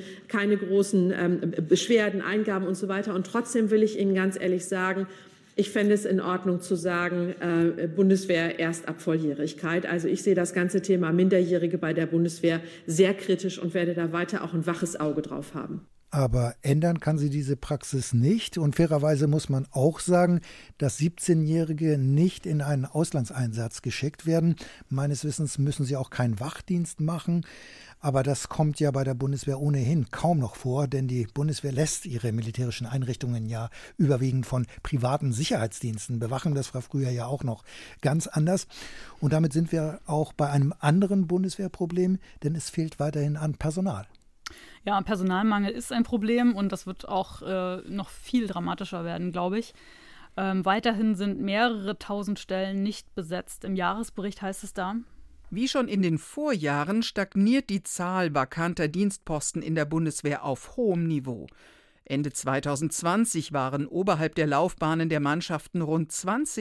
Beschwerden, Eingaben und so weiter. Und trotzdem will ich Ihnen ganz ehrlich sagen, ich fände es in Ordnung zu sagen, Bundeswehr erst ab Volljährigkeit. Also ich sehe das ganze Thema Minderjährige bei der Bundeswehr sehr kritisch und werde da weiter auch ein waches Auge drauf haben. Aber ändern kann sie diese Praxis nicht. Und fairerweise muss man auch sagen, dass 17-Jährige nicht in einen Auslandseinsatz geschickt werden. Meines Wissens müssen sie auch keinen Wachdienst machen. Aber das kommt ja bei der Bundeswehr ohnehin kaum noch vor, denn die Bundeswehr lässt ihre militärischen Einrichtungen ja überwiegend von privaten Sicherheitsdiensten bewachen. Das war früher ja auch noch ganz anders. Und damit sind wir auch bei einem anderen Bundeswehrproblem, denn es fehlt weiterhin an Personal. Ja, Personalmangel ist ein Problem und das wird auch noch viel dramatischer werden, glaube ich. Weiterhin sind mehrere tausend Stellen nicht besetzt. Im Jahresbericht heißt es da: Wie schon in den Vorjahren stagniert die Zahl vakanter Dienstposten in der Bundeswehr auf hohem Niveau. Ende 2020 waren oberhalb der Laufbahnen der Mannschaften rund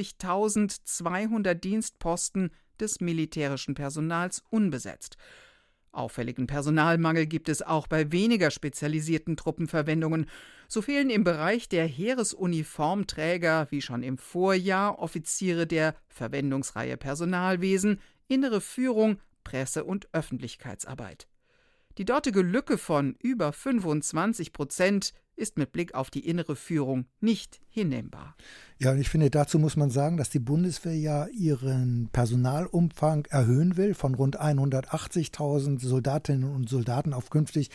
20.200 Dienstposten des militärischen Personals unbesetzt. Auffälligen Personalmangel gibt es auch bei weniger spezialisierten Truppenverwendungen. So fehlen im Bereich der Heeresuniformträger, wie schon im Vorjahr, Offiziere der Verwendungsreihe Personalwesen, innere Führung, Presse- und Öffentlichkeitsarbeit. Die dortige Lücke von über 25% ist mit Blick auf die innere Führung nicht hinnehmbar. Ja, und ich finde, dazu muss man sagen, dass die Bundeswehr ja ihren Personalumfang erhöhen will, von rund 180.000 Soldatinnen und Soldaten auf künftig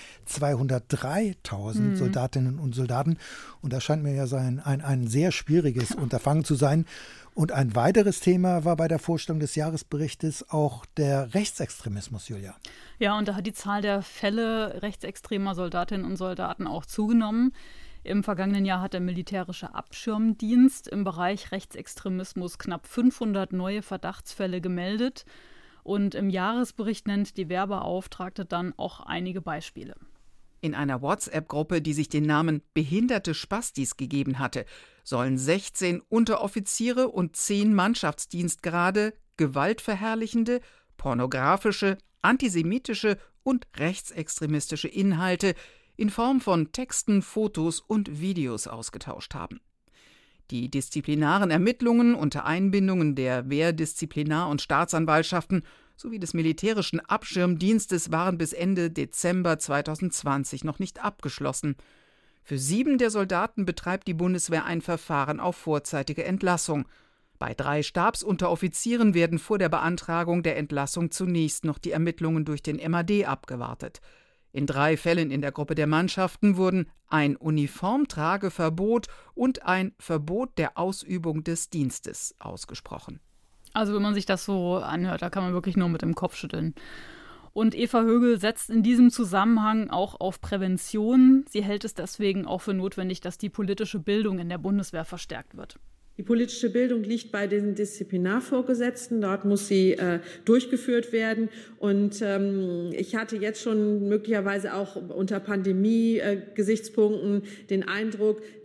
203.000 Soldatinnen und Soldaten. Und das scheint mir ja ein sehr schwieriges Unterfangen zu sein. Und ein weiteres Thema war bei der Vorstellung des Jahresberichtes auch der Rechtsextremismus, Julia. Ja, und da hat die Zahl der Fälle rechtsextremer Soldatinnen und Soldaten auch zugenommen. Im vergangenen Jahr hat der militärische Abschirmdienst im Bereich Rechtsextremismus knapp 500 neue Verdachtsfälle gemeldet. Und im Jahresbericht nennt die Wehrbeauftragte dann auch einige Beispiele. In einer WhatsApp-Gruppe, die sich den Namen Behinderte Spastis gegeben hatte, sollen 16 Unteroffiziere und 10 Mannschaftsdienstgrade gewaltverherrlichende, pornografische, antisemitische und rechtsextremistische Inhalte in Form von Texten, Fotos und Videos ausgetauscht haben. Die disziplinaren Ermittlungen unter Einbindungen der Wehrdisziplinar- und Staatsanwaltschaften sowie des militärischen Abschirmdienstes waren bis Ende Dezember 2020 noch nicht abgeschlossen. Für 7 der Soldaten betreibt die Bundeswehr ein Verfahren auf vorzeitige Entlassung. Bei 3 Stabsunteroffizieren werden vor der Beantragung der Entlassung zunächst noch die Ermittlungen durch den MAD abgewartet. In 3 Fällen in der Gruppe der Mannschaften wurden ein Uniformtrageverbot und ein Verbot der Ausübung des Dienstes ausgesprochen. Also wenn man sich das so anhört, da kann man wirklich nur mit dem Kopf schütteln. Und Eva Högel setzt in diesem Zusammenhang auch auf Prävention. Sie hält es deswegen auch für notwendig, dass die politische Bildung in der Bundeswehr verstärkt wird. Die politische Bildung liegt bei den Disziplinarvorgesetzten. Dort muss sie durchgeführt werden. Und ich hatte jetzt schon möglicherweise auch unter Pandemie-Gesichtspunkten den Eindruck,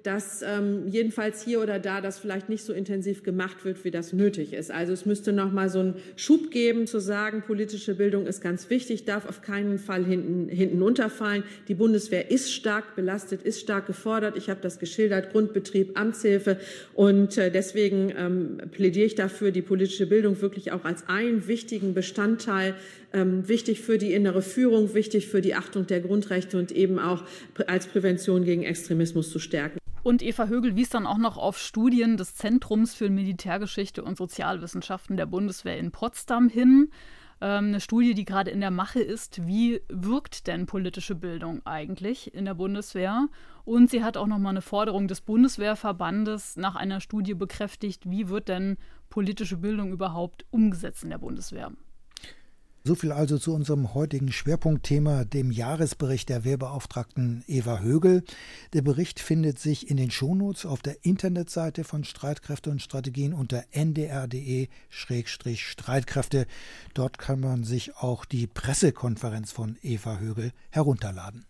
dass jedenfalls hier oder da das vielleicht nicht so intensiv gemacht wird, wie das nötig ist. Also es müsste noch mal so einen Schub geben, zu sagen, politische Bildung ist ganz wichtig, darf auf keinen Fall hinten unterfallen. Die Bundeswehr ist stark belastet, ist stark gefordert. Ich habe das geschildert, Grundbetrieb, Amtshilfe. Und deswegen plädiere ich dafür, die politische Bildung wirklich auch als einen wichtigen Bestandteil, wichtig für die innere Führung, wichtig für die Achtung der Grundrechte und eben auch als Prävention gegen Extremismus zu stärken. Und Eva Högel wies dann auch noch auf Studien des Zentrums für Militärgeschichte und Sozialwissenschaften der Bundeswehr in Potsdam hin. Eine Studie, die gerade in der Mache ist. Wie wirkt denn politische Bildung eigentlich in der Bundeswehr? Und sie hat auch noch mal eine Forderung des Bundeswehrverbandes nach einer Studie bekräftigt. Wie wird denn politische Bildung überhaupt umgesetzt in der Bundeswehr? So viel also zu unserem heutigen Schwerpunktthema, dem Jahresbericht der Wehrbeauftragten Eva Högel. Der Bericht findet sich in den Shownotes auf der Internetseite von Streitkräfte und Strategien unter ndr.de/Streitkräfte. Dort kann man sich auch die Pressekonferenz von Eva Högel herunterladen.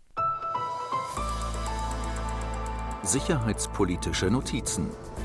Sicherheitspolitische Notizen.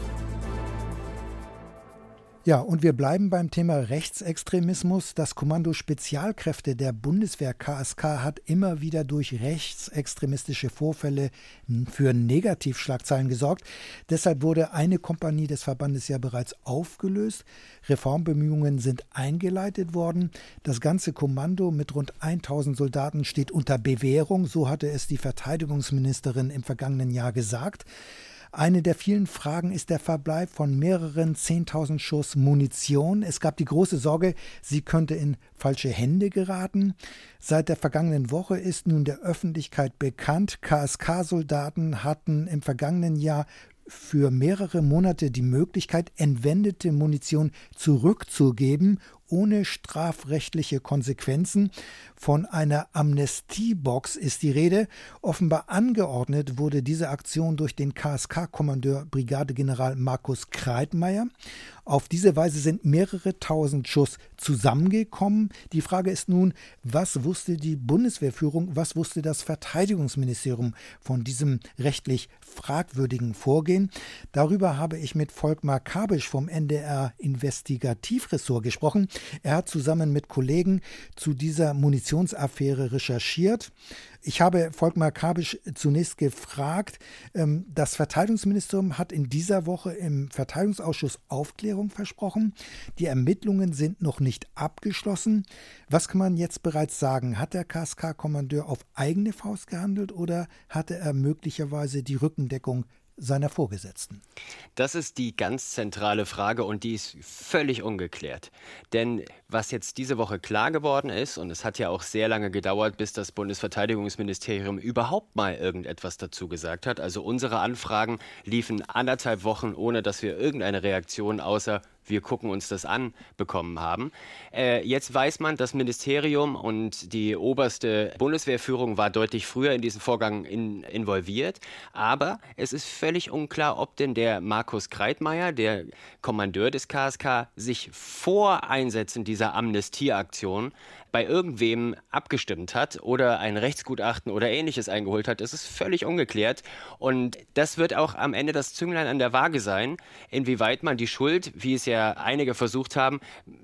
Ja, und wir bleiben beim Thema Rechtsextremismus. Das Kommando Spezialkräfte der Bundeswehr KSK hat immer wieder durch rechtsextremistische Vorfälle für Negativschlagzeilen gesorgt. Deshalb wurde eine Kompanie des Verbandes ja bereits aufgelöst. Reformbemühungen sind eingeleitet worden. Das ganze Kommando mit rund 1000 Soldaten steht unter Bewährung. So hatte es die Verteidigungsministerin im vergangenen Jahr gesagt. Eine der vielen Fragen ist der Verbleib von mehreren 10.000 Schuss Munition. Es gab die große Sorge, sie könnte in falsche Hände geraten. Seit der vergangenen Woche ist nun der Öffentlichkeit bekannt, KSK-Soldaten hatten im vergangenen Jahr für mehrere Monate die Möglichkeit, entwendete Munition zurückzugeben, ohne strafrechtliche Konsequenzen. Von einer Amnestiebox ist die Rede. Offenbar angeordnet wurde diese Aktion durch den KSK-Kommandeur Brigadegeneral Markus Kreitmeier. Auf diese Weise sind mehrere tausend Schuss zusammengekommen. Die Frage ist nun, was wusste die Bundeswehrführung, was wusste das Verteidigungsministerium von diesem rechtlich fragwürdigen Vorgehen? Darüber habe ich mit Volkmar Kabisch vom NDR Investigativressort gesprochen. Er hat zusammen mit Kollegen zu dieser Munitionsaffäre recherchiert. Ich habe Volkmar Kabisch zunächst gefragt, das Verteidigungsministerium hat in dieser Woche im Verteidigungsausschuss Aufklärung versprochen. Die Ermittlungen sind noch nicht abgeschlossen. Was kann man jetzt bereits sagen? Hat der KSK-Kommandeur auf eigene Faust gehandelt oder hatte er möglicherweise die Rückendeckung seiner Vorgesetzten? Das ist die ganz zentrale Frage und die ist völlig ungeklärt. Denn was jetzt diese Woche klar geworden ist, und es hat ja auch sehr lange gedauert, bis das Bundesverteidigungsministerium überhaupt mal irgendetwas dazu gesagt hat. Also unsere Anfragen liefen 1,5 Wochen, ohne dass wir irgendeine Reaktion außer wir gucken uns das an, bekommen haben. Jetzt weiß man, das Ministerium und die oberste Bundeswehrführung war deutlich früher in diesen Vorgang involviert. Aber es ist völlig unklar, ob denn der Markus Kreitmeier, der Kommandeur des KSK, sich vor Einsetzen dieser Amnestieaktion bei irgendwem abgestimmt hat oder ein Rechtsgutachten oder Ähnliches eingeholt hat. Es ist völlig ungeklärt. Und das wird auch am Ende das Zünglein an der Waage sein, inwieweit man die Schuld, wie es ja einige versucht haben,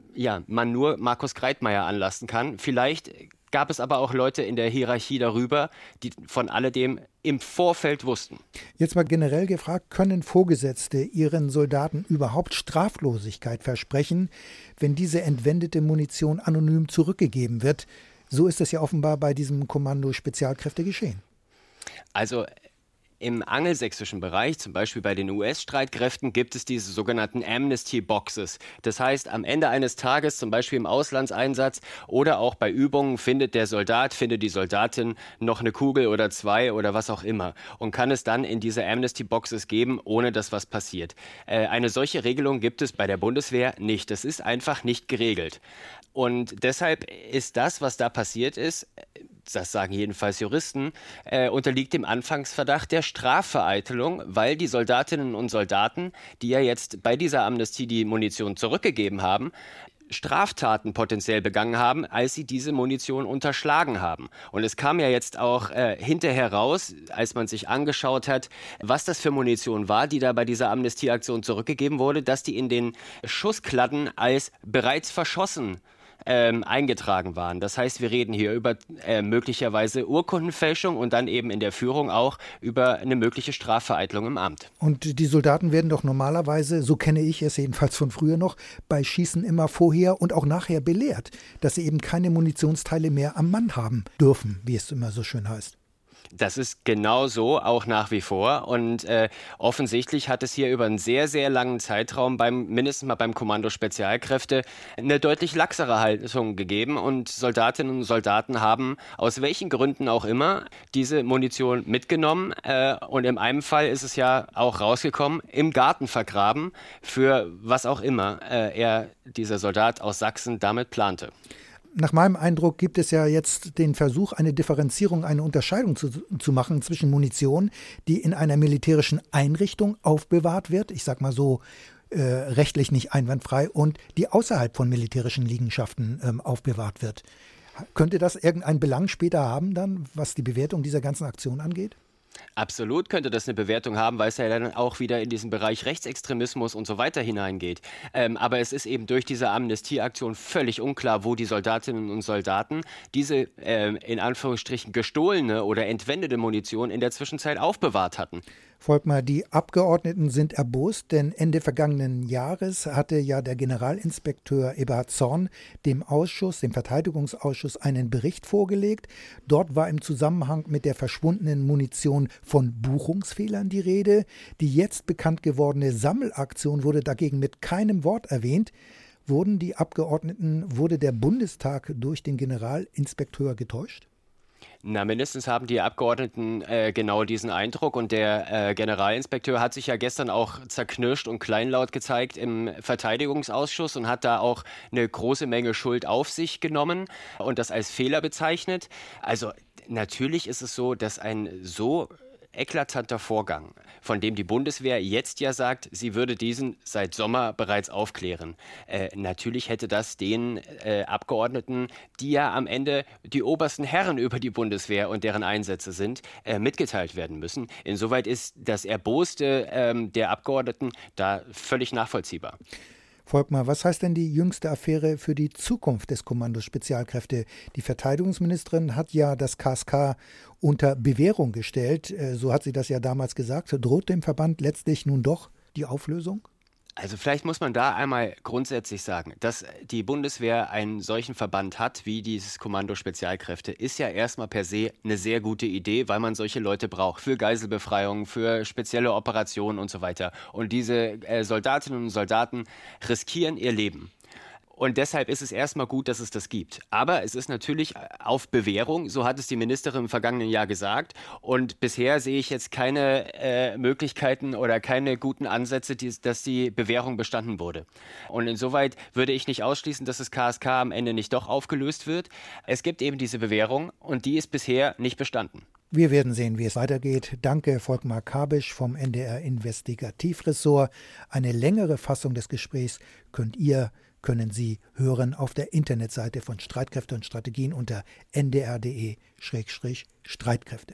man nur Markus Kreitmeier anlasten kann. Vielleicht gab es aber auch Leute in der Hierarchie darüber, die von alledem im Vorfeld wussten. Jetzt mal generell gefragt, können Vorgesetzte ihren Soldaten überhaupt Straflosigkeit versprechen, wenn diese entwendete Munition anonym zurückgegeben wird? So ist es ja offenbar bei diesem Kommando Spezialkräfte geschehen. Also im angelsächsischen Bereich, zum Beispiel bei den US-Streitkräften, gibt es diese sogenannten Amnesty-Boxes. Das heißt, am Ende eines Tages, zum Beispiel im Auslandseinsatz oder auch bei Übungen, findet die Soldatin noch eine Kugel oder 2 oder was auch immer und kann es dann in diese Amnesty-Boxes geben, ohne dass was passiert. Eine solche Regelung gibt es bei der Bundeswehr nicht. Das ist einfach nicht geregelt. Und deshalb ist das, was da passiert ist, das sagen jedenfalls Juristen, unterliegt dem Anfangsverdacht der Strafvereitelung, weil die Soldatinnen und Soldaten, die ja jetzt bei dieser Amnestie die Munition zurückgegeben haben, Straftaten potenziell begangen haben, als sie diese Munition unterschlagen haben. Und es kam ja jetzt auch hinterher raus, als man sich angeschaut hat, was das für Munition war, die da bei dieser Amnestieaktion zurückgegeben wurde, dass die in den Schusskladden als bereits verschossen eingetragen waren. Das heißt, wir reden hier über möglicherweise Urkundenfälschung und dann eben in der Führung auch über eine mögliche Strafvereitelung im Amt. Und die Soldaten werden doch normalerweise, so kenne ich es jedenfalls von früher noch, bei Schießen immer vorher und auch nachher belehrt, dass sie eben keine Munitionsteile mehr am Mann haben dürfen, wie es immer so schön heißt. Das ist genau so, auch nach wie vor. Und offensichtlich hat es hier über einen sehr, sehr langen Zeitraum mindestens mal beim Kommando Spezialkräfte eine deutlich laxere Haltung gegeben. Und Soldatinnen und Soldaten haben, aus welchen Gründen auch immer, diese Munition mitgenommen. Und in einem Fall ist es ja auch rausgekommen, im Garten vergraben, für was auch immer dieser Soldat aus Sachsen damit plante. Nach meinem Eindruck gibt es ja jetzt den Versuch, eine Differenzierung, eine Unterscheidung zu machen zwischen Munition, die in einer militärischen Einrichtung aufbewahrt wird, ich sag mal so rechtlich nicht einwandfrei, und die außerhalb von militärischen Liegenschaften aufbewahrt wird. Könnte das irgendeinen Belang später haben dann, was die Bewertung dieser ganzen Aktion angeht? Absolut könnte das eine Bewertung haben, weil es ja dann auch wieder in diesen Bereich Rechtsextremismus und so weiter hineingeht. Aber es ist eben durch diese Amnestieaktion völlig unklar, wo die Soldatinnen und Soldaten diese in Anführungsstrichen gestohlene oder entwendete Munition in der Zwischenzeit aufbewahrt hatten. Volkmar, die Abgeordneten sind erbost, denn Ende vergangenen Jahres hatte ja der Generalinspekteur Eberhard Zorn dem Verteidigungsausschuss, einen Bericht vorgelegt. Dort war im Zusammenhang mit der verschwundenen Munition von Buchungsfehlern die Rede. Die jetzt bekannt gewordene Sammelaktion wurde dagegen mit keinem Wort erwähnt. Wurde der Bundestag durch den Generalinspekteur getäuscht? Na, mindestens haben die Abgeordneten genau diesen Eindruck, und der Generalinspekteur hat sich ja gestern auch zerknirscht und kleinlaut gezeigt im Verteidigungsausschuss und hat da auch eine große Menge Schuld auf sich genommen und das als Fehler bezeichnet. Also natürlich ist es so, dass ein so eklatanter Vorgang, von dem die Bundeswehr jetzt ja sagt, sie würde diesen seit Sommer bereits aufklären. Natürlich hätte das den Abgeordneten, die ja am Ende die obersten Herren über die Bundeswehr und deren Einsätze sind, mitgeteilt werden müssen. Insoweit ist das Erboste der Abgeordneten da völlig nachvollziehbar. Volkmar, was heißt denn die jüngste Affäre für die Zukunft des Kommandos Spezialkräfte? Die Verteidigungsministerin hat ja das KSK unter Bewährung gestellt. So hat sie das ja damals gesagt. Droht dem Verband letztlich nun doch die Auflösung? Also vielleicht muss man da einmal grundsätzlich sagen, dass die Bundeswehr einen solchen Verband hat wie dieses Kommando Spezialkräfte, ist ja erstmal per se eine sehr gute Idee, weil man solche Leute braucht für Geiselbefreiungen, für spezielle Operationen und so weiter. Und diese Soldatinnen und Soldaten riskieren ihr Leben. Und deshalb ist es erstmal gut, dass es das gibt. Aber es ist natürlich auf Bewährung, so hat es die Ministerin im vergangenen Jahr gesagt. Und bisher sehe ich jetzt keine Möglichkeiten oder keine guten Ansätze, dass die Bewährung bestanden wurde. Und insoweit würde ich nicht ausschließen, dass das KSK am Ende nicht doch aufgelöst wird. Es gibt eben diese Bewährung und die ist bisher nicht bestanden. Wir werden sehen, wie es weitergeht. Danke, Volkmar Kabisch vom NDR Investigativressort. Eine längere Fassung des Gesprächs können Sie hören auf der Internetseite von Streitkräfte und Strategien unter ndr.de/Streitkräfte.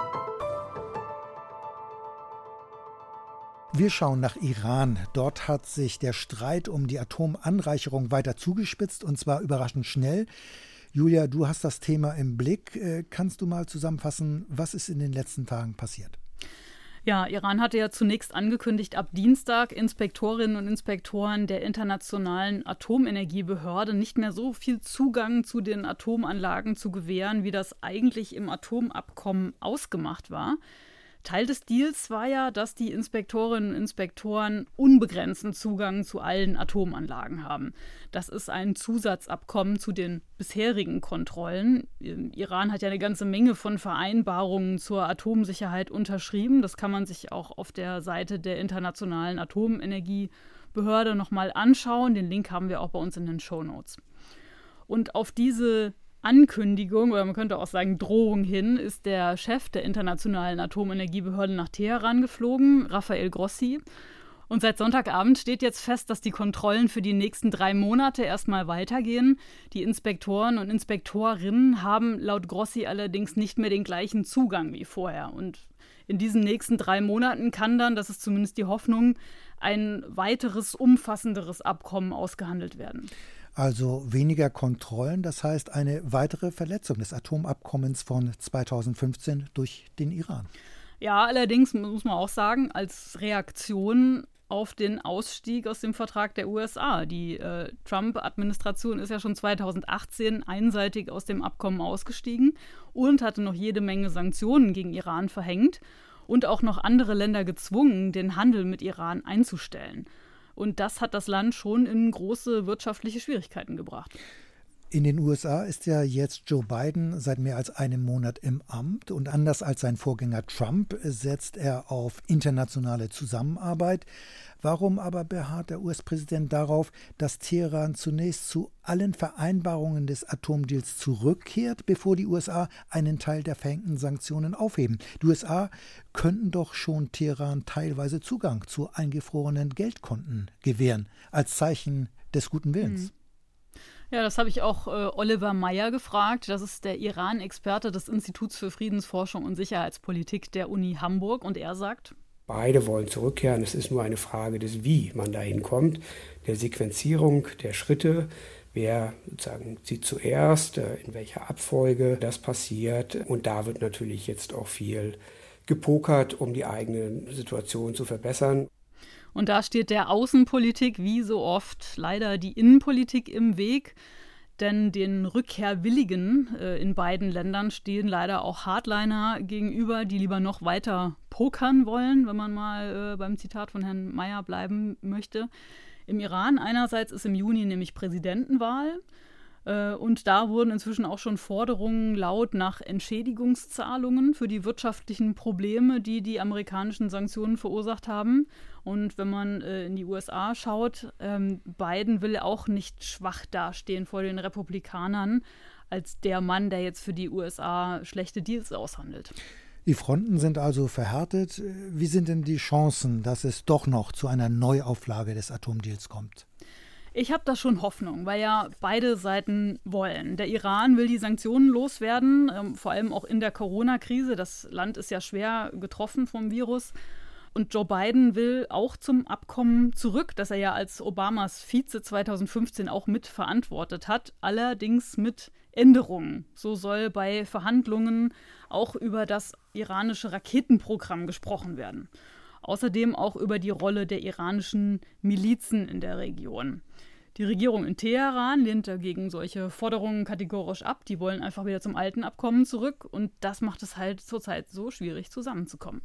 Wir schauen nach Iran. Dort hat sich der Streit um die Atomanreicherung weiter zugespitzt, und zwar überraschend schnell. Julia, du hast das Thema im Blick. Kannst du mal zusammenfassen, was ist in den letzten Tagen passiert? Ja, Iran hatte ja zunächst angekündigt, ab Dienstag Inspektorinnen und Inspektoren der Internationalen Atomenergiebehörde nicht mehr so viel Zugang zu den Atomanlagen zu gewähren, wie das eigentlich im Atomabkommen ausgemacht war. Teil des Deals war ja, dass die Inspektorinnen und Inspektoren unbegrenzten Zugang zu allen Atomanlagen haben. Das ist ein Zusatzabkommen zu den bisherigen Kontrollen. Iran hat ja eine ganze Menge von Vereinbarungen zur Atomsicherheit unterschrieben. Das kann man sich auch auf der Seite der Internationalen Atomenergiebehörde nochmal anschauen. Den Link haben wir auch bei uns in den Shownotes. Und auf diese Ankündigung, oder man könnte auch sagen Drohung hin, ist der Chef der Internationalen Atomenergiebehörde nach Teheran geflogen, Rafael Grossi. Und seit Sonntagabend steht jetzt fest, dass die Kontrollen für die nächsten 3 Monate erstmal weitergehen. Die Inspektoren und Inspektorinnen haben laut Grossi allerdings nicht mehr den gleichen Zugang wie vorher. Und in diesen nächsten 3 Monaten kann dann, das ist zumindest die Hoffnung, ein weiteres, umfassenderes Abkommen ausgehandelt werden. Also weniger Kontrollen, das heißt eine weitere Verletzung des Atomabkommens von 2015 durch den Iran. Ja, allerdings muss man auch sagen, als Reaktion auf den Ausstieg aus dem Vertrag der USA. Die Trump-Administration ist ja schon 2018 einseitig aus dem Abkommen ausgestiegen und hatte noch jede Menge Sanktionen gegen Iran verhängt und auch noch andere Länder gezwungen, den Handel mit Iran einzustellen. Und das hat das Land schon in große wirtschaftliche Schwierigkeiten gebracht. In den USA ist ja jetzt Joe Biden seit mehr als einem Monat im Amt und anders als sein Vorgänger Trump setzt er auf internationale Zusammenarbeit. Warum aber beharrt der US-Präsident darauf, dass Teheran zunächst zu allen Vereinbarungen des Atomdeals zurückkehrt, bevor die USA einen Teil der verhängten Sanktionen aufheben? Die USA könnten doch schon Teheran teilweise Zugang zu eingefrorenen Geldkonten gewähren, als Zeichen des guten Willens. Ja, das habe ich auch Oliver Meyer gefragt. Das ist der Iran-Experte des Instituts für Friedensforschung und Sicherheitspolitik der Uni Hamburg. Und er sagt: Beide wollen zurückkehren. Es ist nur eine Frage des, wie man dahin kommt, der Sequenzierung der Schritte. Wer sozusagen zieht zuerst, in welcher Abfolge das passiert. Und da wird natürlich jetzt auch viel gepokert, um die eigene Situation zu verbessern. Und da steht der Außenpolitik wie so oft leider die Innenpolitik im Weg. Denn den Rückkehrwilligen in beiden Ländern stehen leider auch Hardliner gegenüber, die lieber noch weiter pokern wollen, wenn man mal beim Zitat von Herrn Meyer bleiben möchte. Im Iran einerseits ist im Juni nämlich Präsidentenwahl. Und da wurden inzwischen auch schon Forderungen laut nach Entschädigungszahlungen für die wirtschaftlichen Probleme, die die amerikanischen Sanktionen verursacht haben. Und wenn man in die USA schaut, Biden will auch nicht schwach dastehen vor den Republikanern als der Mann, der jetzt für die USA schlechte Deals aushandelt. Die Fronten sind also verhärtet. Wie sind denn die Chancen, dass es doch noch zu einer Neuauflage des Atomdeals kommt? Ich habe da schon Hoffnung, weil ja beide Seiten wollen. Der Iran will die Sanktionen loswerden, vor allem auch in der Corona-Krise. Das Land ist ja schwer getroffen vom Virus. Und Joe Biden will auch zum Abkommen zurück, das er ja als Obamas Vize 2015 auch mitverantwortet hat, allerdings mit Änderungen. So soll bei Verhandlungen auch über das iranische Raketenprogramm gesprochen werden. Außerdem auch über die Rolle der iranischen Milizen in der Region. Die Regierung in Teheran lehnt dagegen solche Forderungen kategorisch ab. Die wollen einfach wieder zum alten Abkommen zurück. Und das macht es halt zurzeit so schwierig, zusammenzukommen.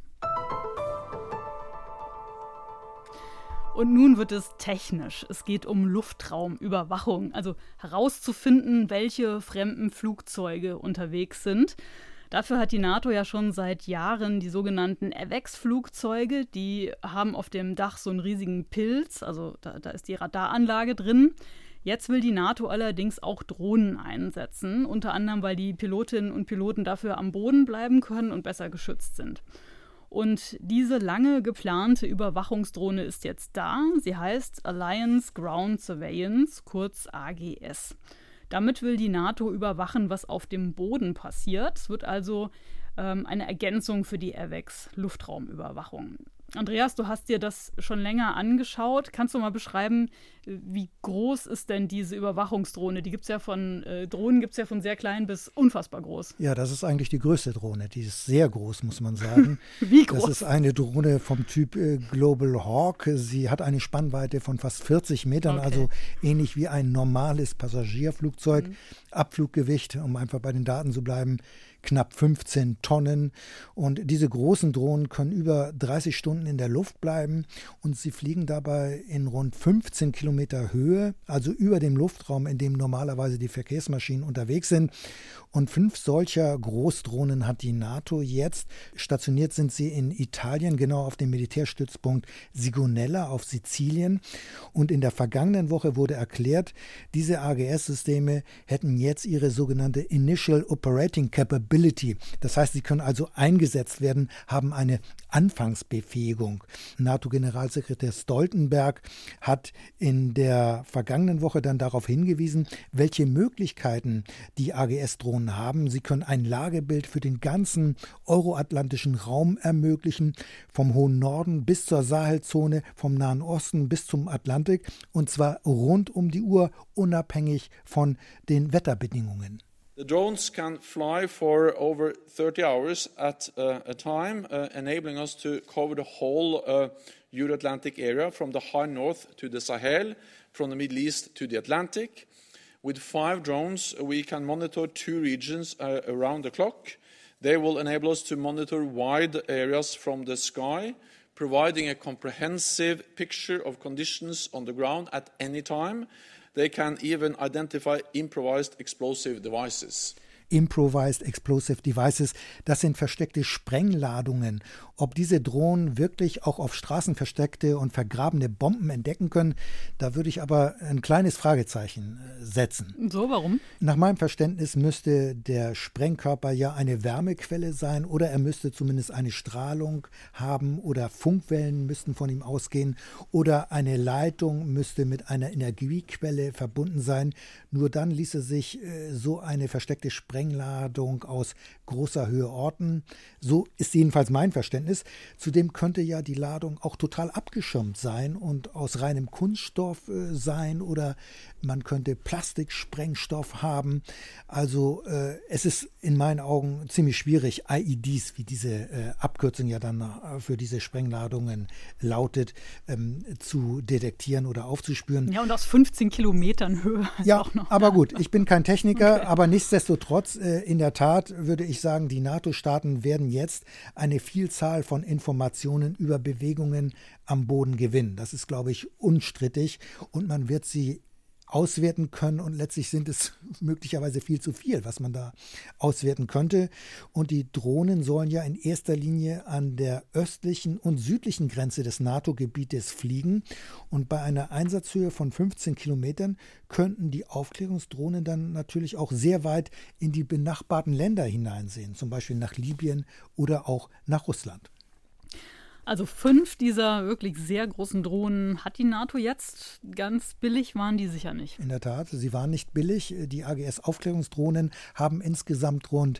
Und nun wird es technisch. Es geht um Luftraumüberwachung, also herauszufinden, welche fremden Flugzeuge unterwegs sind. Dafür hat die NATO ja schon seit Jahren die sogenannten AWACS-Flugzeuge. Die haben auf dem Dach so einen riesigen Pilz, also da ist die Radaranlage drin. Jetzt will die NATO allerdings auch Drohnen einsetzen, unter anderem, weil die Pilotinnen und Piloten dafür am Boden bleiben können und besser geschützt sind. Und diese lange geplante Überwachungsdrohne ist jetzt da. Sie heißt Alliance Ground Surveillance, kurz AGS. Damit will die NATO überwachen, was auf dem Boden passiert. Es wird also eine Ergänzung für die AWACS-Luftraumüberwachung. Andreas, du hast dir das schon länger angeschaut. Kannst du mal beschreiben, wie groß ist denn diese Überwachungsdrohne? Die gibt's ja Drohnen gibt es ja von sehr klein bis unfassbar groß. Ja, das ist eigentlich die größte Drohne. Die ist sehr groß, muss man sagen. Wie groß? Das ist eine Drohne vom Typ Global Hawk. Sie hat eine Spannweite von fast 40 Metern, okay. Also ähnlich wie ein normales Passagierflugzeug. Abfluggewicht, um einfach bei den Daten zu bleiben, knapp 15 Tonnen. Und diese großen Drohnen können über 30 Stunden in der Luft bleiben und sie fliegen dabei in rund 15 Kilometer Höhe, also über dem Luftraum, in dem normalerweise die Verkehrsmaschinen unterwegs sind. Und 5 solcher Großdrohnen hat die NATO jetzt. Stationiert sind sie in Italien, genau auf dem Militärstützpunkt Sigonella auf Sizilien. Und in der vergangenen Woche wurde erklärt, diese AGS-Systeme hätten jetzt ihre sogenannte Initial Operating Capability Mobility. Das heißt, sie können also eingesetzt werden, haben eine Anfangsbefähigung. NATO-Generalsekretär Stoltenberg hat in der vergangenen Woche dann darauf hingewiesen, welche Möglichkeiten die AGS-Drohnen haben. Sie können ein Lagebild für den ganzen euroatlantischen Raum ermöglichen, vom hohen Norden bis zur Sahelzone, vom Nahen Osten bis zum Atlantik, und zwar rund um die Uhr, unabhängig von den Wetterbedingungen. The drones can fly for over 30 hours at a time, enabling us to cover the whole Euro-Atlantic area from the high north to the Sahel, from the Middle East to the Atlantic. With 5 drones, we can monitor 2 regions around the clock. They will enable us to monitor wide areas from the sky, providing a comprehensive picture of conditions on the ground at any time. They can even identify improvised explosive devices. Improvised Explosive Devices, das sind versteckte Sprengladungen. Ob diese Drohnen wirklich auch auf Straßen versteckte und vergrabene Bomben entdecken können, da würde ich aber ein kleines Fragezeichen setzen. So, warum? Nach meinem Verständnis müsste der Sprengkörper ja eine Wärmequelle sein, oder er müsste zumindest eine Strahlung haben, oder Funkwellen müssten von ihm ausgehen, oder eine Leitung müsste mit einer Energiequelle verbunden sein. Nur dann ließe sich so eine versteckte Sprengladung aus großer Höhe orten. So ist jedenfalls mein Verständnis. Zudem könnte ja die Ladung auch total abgeschirmt sein und aus reinem Kunststoff sein, oder man könnte Plastiksprengstoff haben. Also es ist in meinen Augen ziemlich schwierig, IEDs, wie diese Abkürzung ja dann für diese Sprengladungen lautet, zu detektieren oder aufzuspüren. Ja, und aus 15 Kilometern Höhe. Ja, auch noch. Aber gut, ich bin kein Techniker, Okay. Aber nichtsdestotrotz, in der Tat würde ich sagen, die NATO-Staaten werden jetzt eine Vielzahl von Informationen über Bewegungen am Boden gewinnen. Das ist, glaube ich, unstrittig, und man wird sie auswerten können, und letztlich sind es möglicherweise viel zu viel, was man da auswerten könnte. Und die Drohnen sollen ja in erster Linie an der östlichen und südlichen Grenze des NATO-Gebietes fliegen, und bei einer Einsatzhöhe von 15 Kilometern könnten die Aufklärungsdrohnen dann natürlich auch sehr weit in die benachbarten Länder hineinsehen, zum Beispiel nach Libyen oder auch nach Russland. Also 5 dieser wirklich sehr großen Drohnen hat die NATO jetzt. Ganz billig waren die sicher nicht. In der Tat, sie waren nicht billig. Die AGS-Aufklärungsdrohnen haben insgesamt rund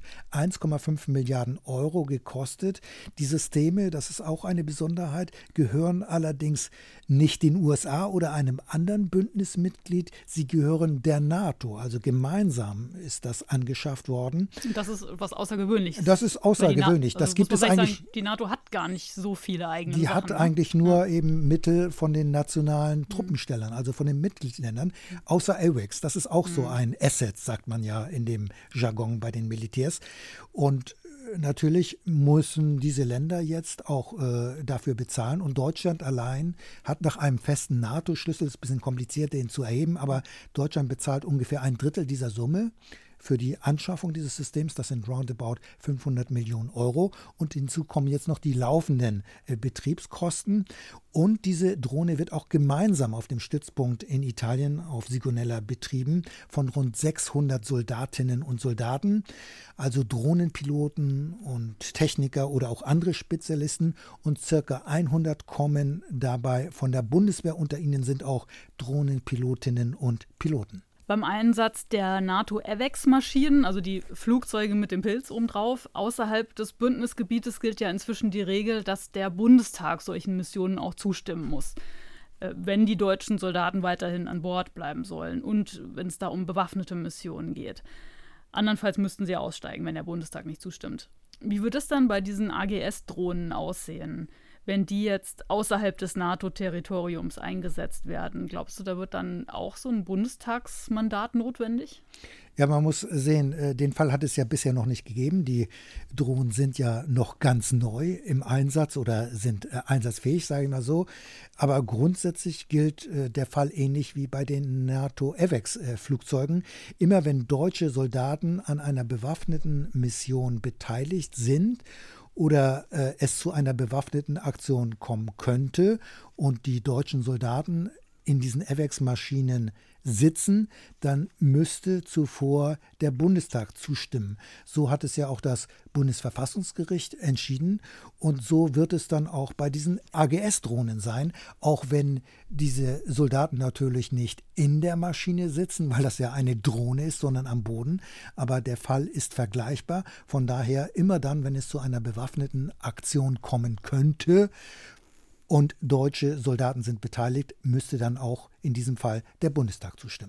1,5 Milliarden Euro gekostet. Die Systeme, das ist auch eine Besonderheit, gehören allerdings nicht den USA oder einem anderen Bündnismitglied. Sie gehören der NATO. Also gemeinsam ist das angeschafft worden. Das ist was Außergewöhnliches. Das ist außergewöhnlich. Das gibt es eigentlich. Sagen, die NATO hat gar nicht so viele eigene Die Sachen, hat eigentlich nur eben Mittel von den nationalen Truppenstellern, also von den Mitgliedsländern, außer AWACS. Das ist auch so ein Asset, sagt man ja in dem Jargon bei den Militärs. Und natürlich müssen diese Länder jetzt auch dafür bezahlen. Und Deutschland allein hat nach einem festen NATO-Schlüssel, ist ein bisschen kompliziert, den zu erheben, aber Deutschland bezahlt ungefähr 1/3 dieser Summe für die Anschaffung dieses Systems. Das sind roundabout 500 Millionen Euro. Und hinzu kommen jetzt noch die laufenden Betriebskosten. Und diese Drohne wird auch gemeinsam auf dem Stützpunkt in Italien auf Sigonella betrieben von rund 600 Soldatinnen und Soldaten, also Drohnenpiloten und Techniker oder auch andere Spezialisten. Und circa 100 kommen dabei von der Bundeswehr. Unter ihnen sind auch Drohnenpilotinnen und Piloten. Beim Einsatz der NATO-AWACS-Maschinen, also die Flugzeuge mit dem Pilz obendrauf, außerhalb des Bündnisgebietes gilt ja inzwischen die Regel, dass der Bundestag solchen Missionen auch zustimmen muss, wenn die deutschen Soldaten weiterhin an Bord bleiben sollen und wenn es da um bewaffnete Missionen geht. Andernfalls müssten sie aussteigen, wenn der Bundestag nicht zustimmt. Wie wird es dann bei diesen AGS-Drohnen aussehen, wenn die jetzt außerhalb des NATO-Territoriums eingesetzt werden? Glaubst du, da wird dann auch so ein Bundestagsmandat notwendig? Ja, man muss sehen, den Fall hat es ja bisher noch nicht gegeben. Die Drohnen sind ja noch ganz neu im Einsatz oder sind einsatzfähig, sage ich mal so. Aber grundsätzlich gilt der Fall ähnlich wie bei den NATO-AWACS-Flugzeugen. Immer wenn deutsche Soldaten an einer bewaffneten Mission beteiligt sind oder es zu einer bewaffneten Aktion kommen könnte und die deutschen Soldaten in diesen AWACS-Maschinen sitzen, dann müsste zuvor der Bundestag zustimmen. So hat es ja auch das Bundesverfassungsgericht entschieden und so wird es dann auch bei diesen AGS-Drohnen sein, auch wenn diese Soldaten natürlich nicht in der Maschine sitzen, weil das ja eine Drohne ist, sondern am Boden. Aber der Fall ist vergleichbar. Von daher immer dann, wenn es zu einer bewaffneten Aktion kommen könnte, und deutsche Soldaten sind beteiligt, müsste dann auch in diesem Fall der Bundestag zustimmen.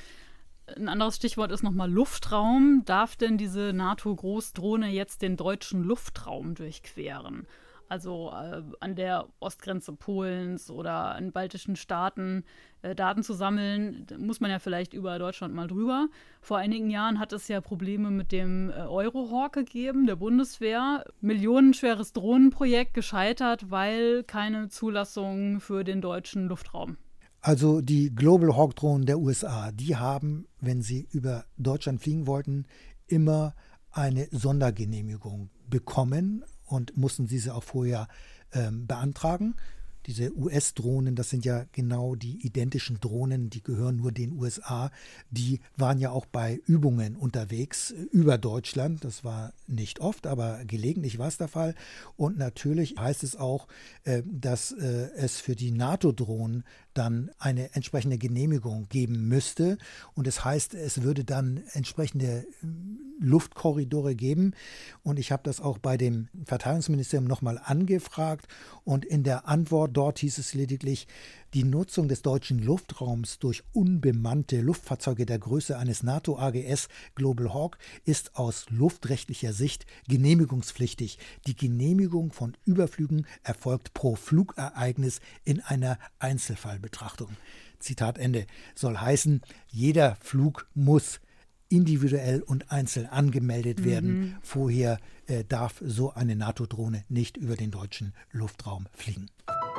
Ein anderes Stichwort ist nochmal Luftraum. Darf denn diese NATO-Großdrohne jetzt den deutschen Luftraum durchqueren? Also an der Ostgrenze Polens oder in baltischen Staaten Daten zu sammeln, muss man ja vielleicht über Deutschland mal drüber. Vor einigen Jahren hat es ja Probleme mit dem Eurohawk gegeben, der Bundeswehr. Millionenschweres Drohnenprojekt gescheitert, weil keine Zulassung für den deutschen Luftraum. Also die Global Hawk Drohnen der USA, die haben, wenn sie über Deutschland fliegen wollten, immer eine Sondergenehmigung bekommen und mussten diese auch vorher beantragen. Diese US-Drohnen, das sind ja genau die identischen Drohnen, die gehören nur den USA. Die waren ja auch bei Übungen unterwegs über Deutschland. Das war nicht oft, aber gelegentlich war es der Fall. Und natürlich heißt es auch, dass es für die NATO-Drohnen dann eine entsprechende Genehmigung geben müsste. Und es heißt, es würde dann entsprechende Luftkorridore geben. Und ich habe das auch bei dem Verteidigungsministerium nochmal angefragt. Und in der Antwort dort hieß es lediglich, die Nutzung des deutschen Luftraums durch unbemannte Luftfahrzeuge der Größe eines NATO-AGS Global Hawk ist aus luftrechtlicher Sicht genehmigungspflichtig. Die Genehmigung von Überflügen erfolgt pro Flugereignis in einer Einzelfallbetrachtung. Zitat Ende. Soll heißen, jeder Flug muss individuell und einzeln angemeldet werden. Vorher darf so eine NATO-Drohne nicht über den deutschen Luftraum fliegen.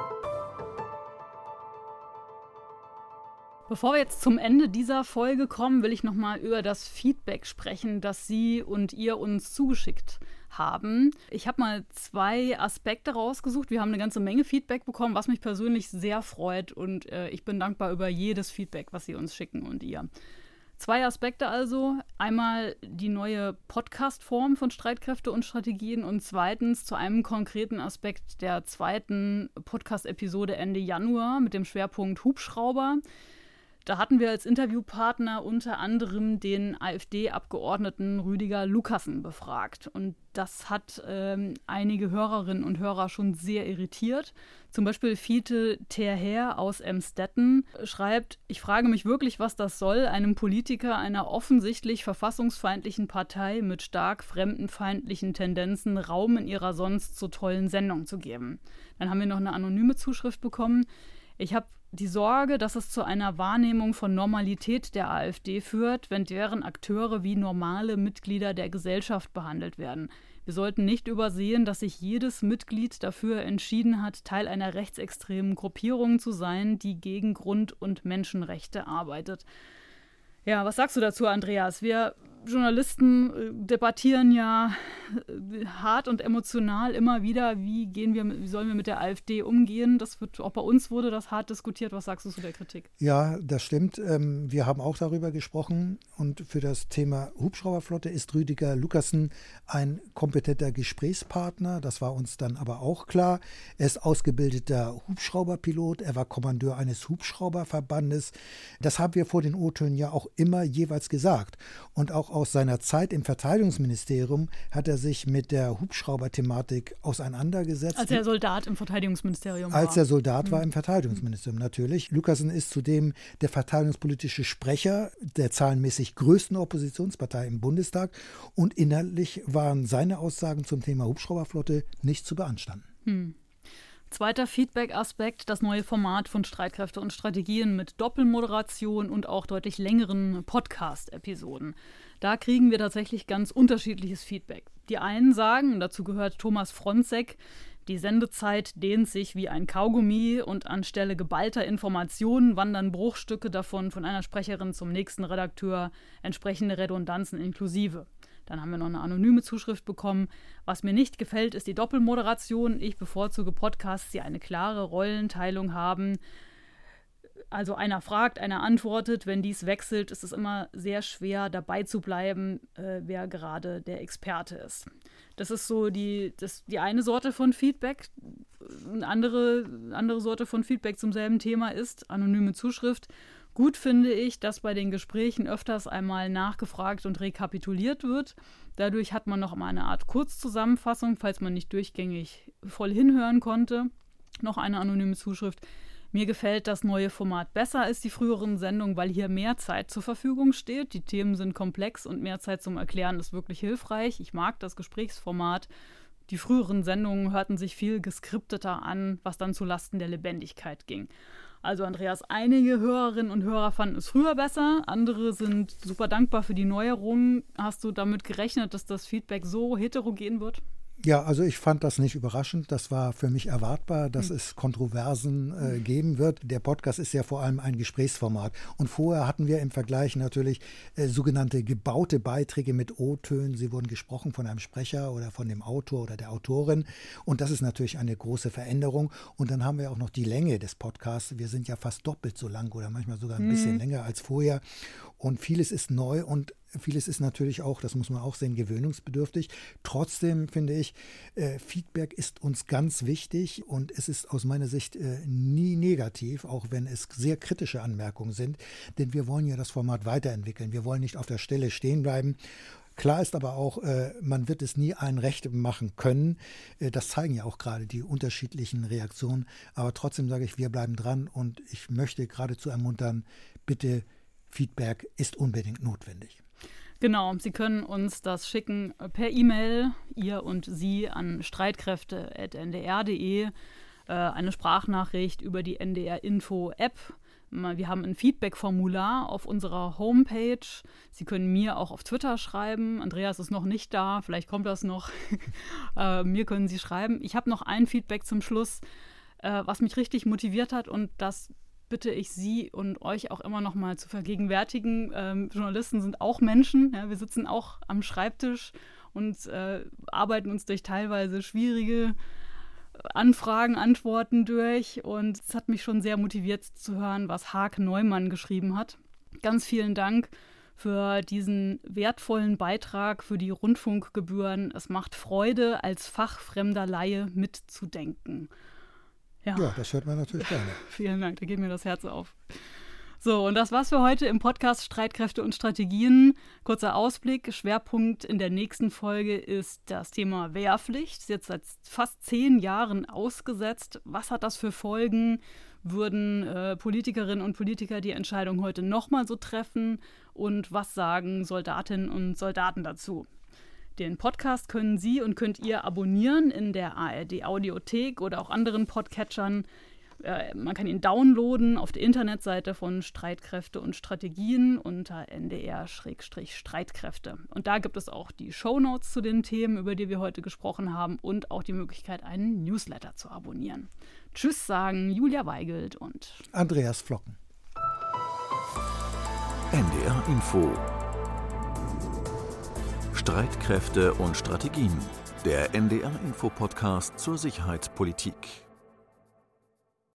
Bevor wir jetzt zum Ende dieser Folge kommen, will ich nochmal über das Feedback sprechen, das Sie und ihr uns zugeschickt haben. Ich habe mal 2 Aspekte rausgesucht. Wir haben eine ganze Menge Feedback bekommen, was mich persönlich sehr freut und ich bin dankbar über jedes Feedback, was Sie uns schicken und ihr. 2 Aspekte also. Einmal die neue Podcast-Form von Streitkräfte und Strategien und zweitens zu einem konkreten Aspekt der 2. Podcast-Episode Ende Januar mit dem Schwerpunkt Hubschrauber. Da hatten wir als Interviewpartner unter anderem den AfD-Abgeordneten Rüdiger Lukassen befragt. Und das hat einige Hörerinnen und Hörer schon sehr irritiert. Zum Beispiel Fiete Terher aus Emstetten schreibt, ich frage mich wirklich, was das soll, einem Politiker einer offensichtlich verfassungsfeindlichen Partei mit stark fremdenfeindlichen Tendenzen Raum in ihrer sonst so tollen Sendung zu geben. Dann haben wir noch eine anonyme Zuschrift bekommen. Ich habe die Sorge, dass es zu einer Wahrnehmung von Normalität der AfD führt, wenn deren Akteure wie normale Mitglieder der Gesellschaft behandelt werden. Wir sollten nicht übersehen, dass sich jedes Mitglied dafür entschieden hat, Teil einer rechtsextremen Gruppierung zu sein, die gegen Grund- und Menschenrechte arbeitet. Ja, was sagst du dazu, Andreas? Wir Journalisten debattieren ja hart und emotional immer wieder, wie sollen wir mit der AfD umgehen? Auch bei uns wurde das hart diskutiert. Was sagst du zu der Kritik? Ja, das stimmt. Wir haben auch darüber gesprochen und für das Thema Hubschrauberflotte ist Rüdiger Lukassen ein kompetenter Gesprächspartner. Das war uns dann aber auch klar. Er ist ausgebildeter Hubschrauberpilot. Er war Kommandeur eines Hubschrauberverbandes. Das haben wir vor den O-Tönen ja auch immer jeweils gesagt. Und auch aus seiner Zeit im Verteidigungsministerium hat er sich mit der Hubschrauber-Thematik auseinandergesetzt. Als er Soldat im Verteidigungsministerium war. Als er Soldat war im Verteidigungsministerium, natürlich. Lukassen ist zudem der verteidigungspolitische Sprecher der zahlenmäßig größten Oppositionspartei im Bundestag und inhaltlich waren seine Aussagen zum Thema Hubschrauberflotte nicht zu beanstanden. Zweiter Feedback-Aspekt, das neue Format von Streitkräfte und Strategien mit Doppelmoderation und auch deutlich längeren Podcast-Episoden. Da kriegen wir tatsächlich ganz unterschiedliches Feedback. Die einen sagen, und dazu gehört Thomas Fronzek, die Sendezeit dehnt sich wie ein Kaugummi und anstelle geballter Informationen wandern Bruchstücke davon von einer Sprecherin zum nächsten Redakteur, entsprechende Redundanzen inklusive. Dann haben wir noch eine anonyme Zuschrift bekommen. Was mir nicht gefällt, ist die Doppelmoderation. Ich bevorzuge Podcasts, die eine klare Rollenteilung haben. Also einer fragt, einer antwortet. Wenn dies wechselt, ist es immer sehr schwer, dabei zu bleiben, wer gerade der Experte ist. Das ist so die eine Sorte von Feedback. Eine andere Sorte von Feedback zum selben Thema ist anonyme Zuschrift. Gut finde ich, dass bei den Gesprächen öfters einmal nachgefragt und rekapituliert wird. Dadurch hat man noch mal eine Art Kurzzusammenfassung, falls man nicht durchgängig voll hinhören konnte. Noch eine anonyme Zuschrift. Mir gefällt das neue Format besser als die früheren Sendungen, weil hier mehr Zeit zur Verfügung steht. Die Themen sind komplex und mehr Zeit zum Erklären ist wirklich hilfreich. Ich mag das Gesprächsformat. Die früheren Sendungen hörten sich viel geskripteter an, was dann zulasten der Lebendigkeit ging. Also Andreas, einige Hörerinnen und Hörer fanden es früher besser, andere sind super dankbar für die Neuerungen. Hast du damit gerechnet, dass das Feedback so heterogen wird? Ja, also ich fand das nicht überraschend. Das war für mich erwartbar, dass es Kontroversen geben wird. Der Podcast ist ja vor allem ein Gesprächsformat. Und vorher hatten wir im Vergleich natürlich sogenannte gebaute Beiträge mit O-Tönen. Sie wurden gesprochen von einem Sprecher oder von dem Autor oder der Autorin. Und das ist natürlich eine große Veränderung. Und dann haben wir auch noch die Länge des Podcasts. Wir sind ja fast doppelt so lang oder manchmal sogar ein bisschen länger als vorher. Und vieles ist neu und vieles ist natürlich auch, das muss man auch sehen, gewöhnungsbedürftig. Trotzdem finde ich, Feedback ist uns ganz wichtig und es ist aus meiner Sicht nie negativ, auch wenn es sehr kritische Anmerkungen sind. Denn wir wollen ja das Format weiterentwickeln. Wir wollen nicht auf der Stelle stehen bleiben. Klar ist aber auch, man wird es nie allen recht machen können. Das zeigen ja auch gerade die unterschiedlichen Reaktionen. Aber trotzdem sage ich, wir bleiben dran und ich möchte geradezu ermuntern, bitte, Feedback ist unbedingt notwendig. Genau, Sie können uns das schicken per E-Mail, ihr und Sie, an streitkräfte@ndr.de, eine Sprachnachricht über die NDR-Info-App. Wir haben ein Feedback-Formular auf unserer Homepage. Sie können mir auch auf Twitter schreiben. Andreas ist noch nicht da, vielleicht kommt das noch. Mir können Sie schreiben. Ich habe noch ein Feedback zum Schluss, was mich richtig motiviert hat, und das bitte ich Sie und euch auch immer noch mal zu vergegenwärtigen. Journalisten sind auch Menschen. Ja, wir sitzen auch am Schreibtisch und arbeiten uns durch teilweise schwierige Anfragen, Antworten durch. Und es hat mich schon sehr motiviert zu hören, was Haag Neumann geschrieben hat. Ganz vielen Dank für diesen wertvollen Beitrag für die Rundfunkgebühren. Es macht Freude, als fachfremder Laie mitzudenken. Ja, das hört man natürlich gerne. Vielen Dank, da geht mir das Herz auf. So, und das war's für heute im Podcast Streitkräfte und Strategien. Kurzer Ausblick, Schwerpunkt in der nächsten Folge ist das Thema Wehrpflicht. Ist jetzt seit fast 10 Jahren ausgesetzt. Was hat das für Folgen? Würden Politikerinnen und Politiker die Entscheidung heute nochmal so treffen? Und was sagen Soldatinnen und Soldaten dazu? Den Podcast können Sie und könnt ihr abonnieren in der ARD-Audiothek oder auch anderen Podcatchern. Man kann ihn downloaden auf der Internetseite von Streitkräfte und Strategien unter NDR/Streitkräfte. Und da gibt es auch die Shownotes zu den Themen, über die wir heute gesprochen haben, und auch die Möglichkeit, einen Newsletter zu abonnieren. Tschüss sagen Julia Weigelt und Andreas Flocken. NDR Info. Streitkräfte und Strategien. Der NDR Info Podcast zur Sicherheitspolitik.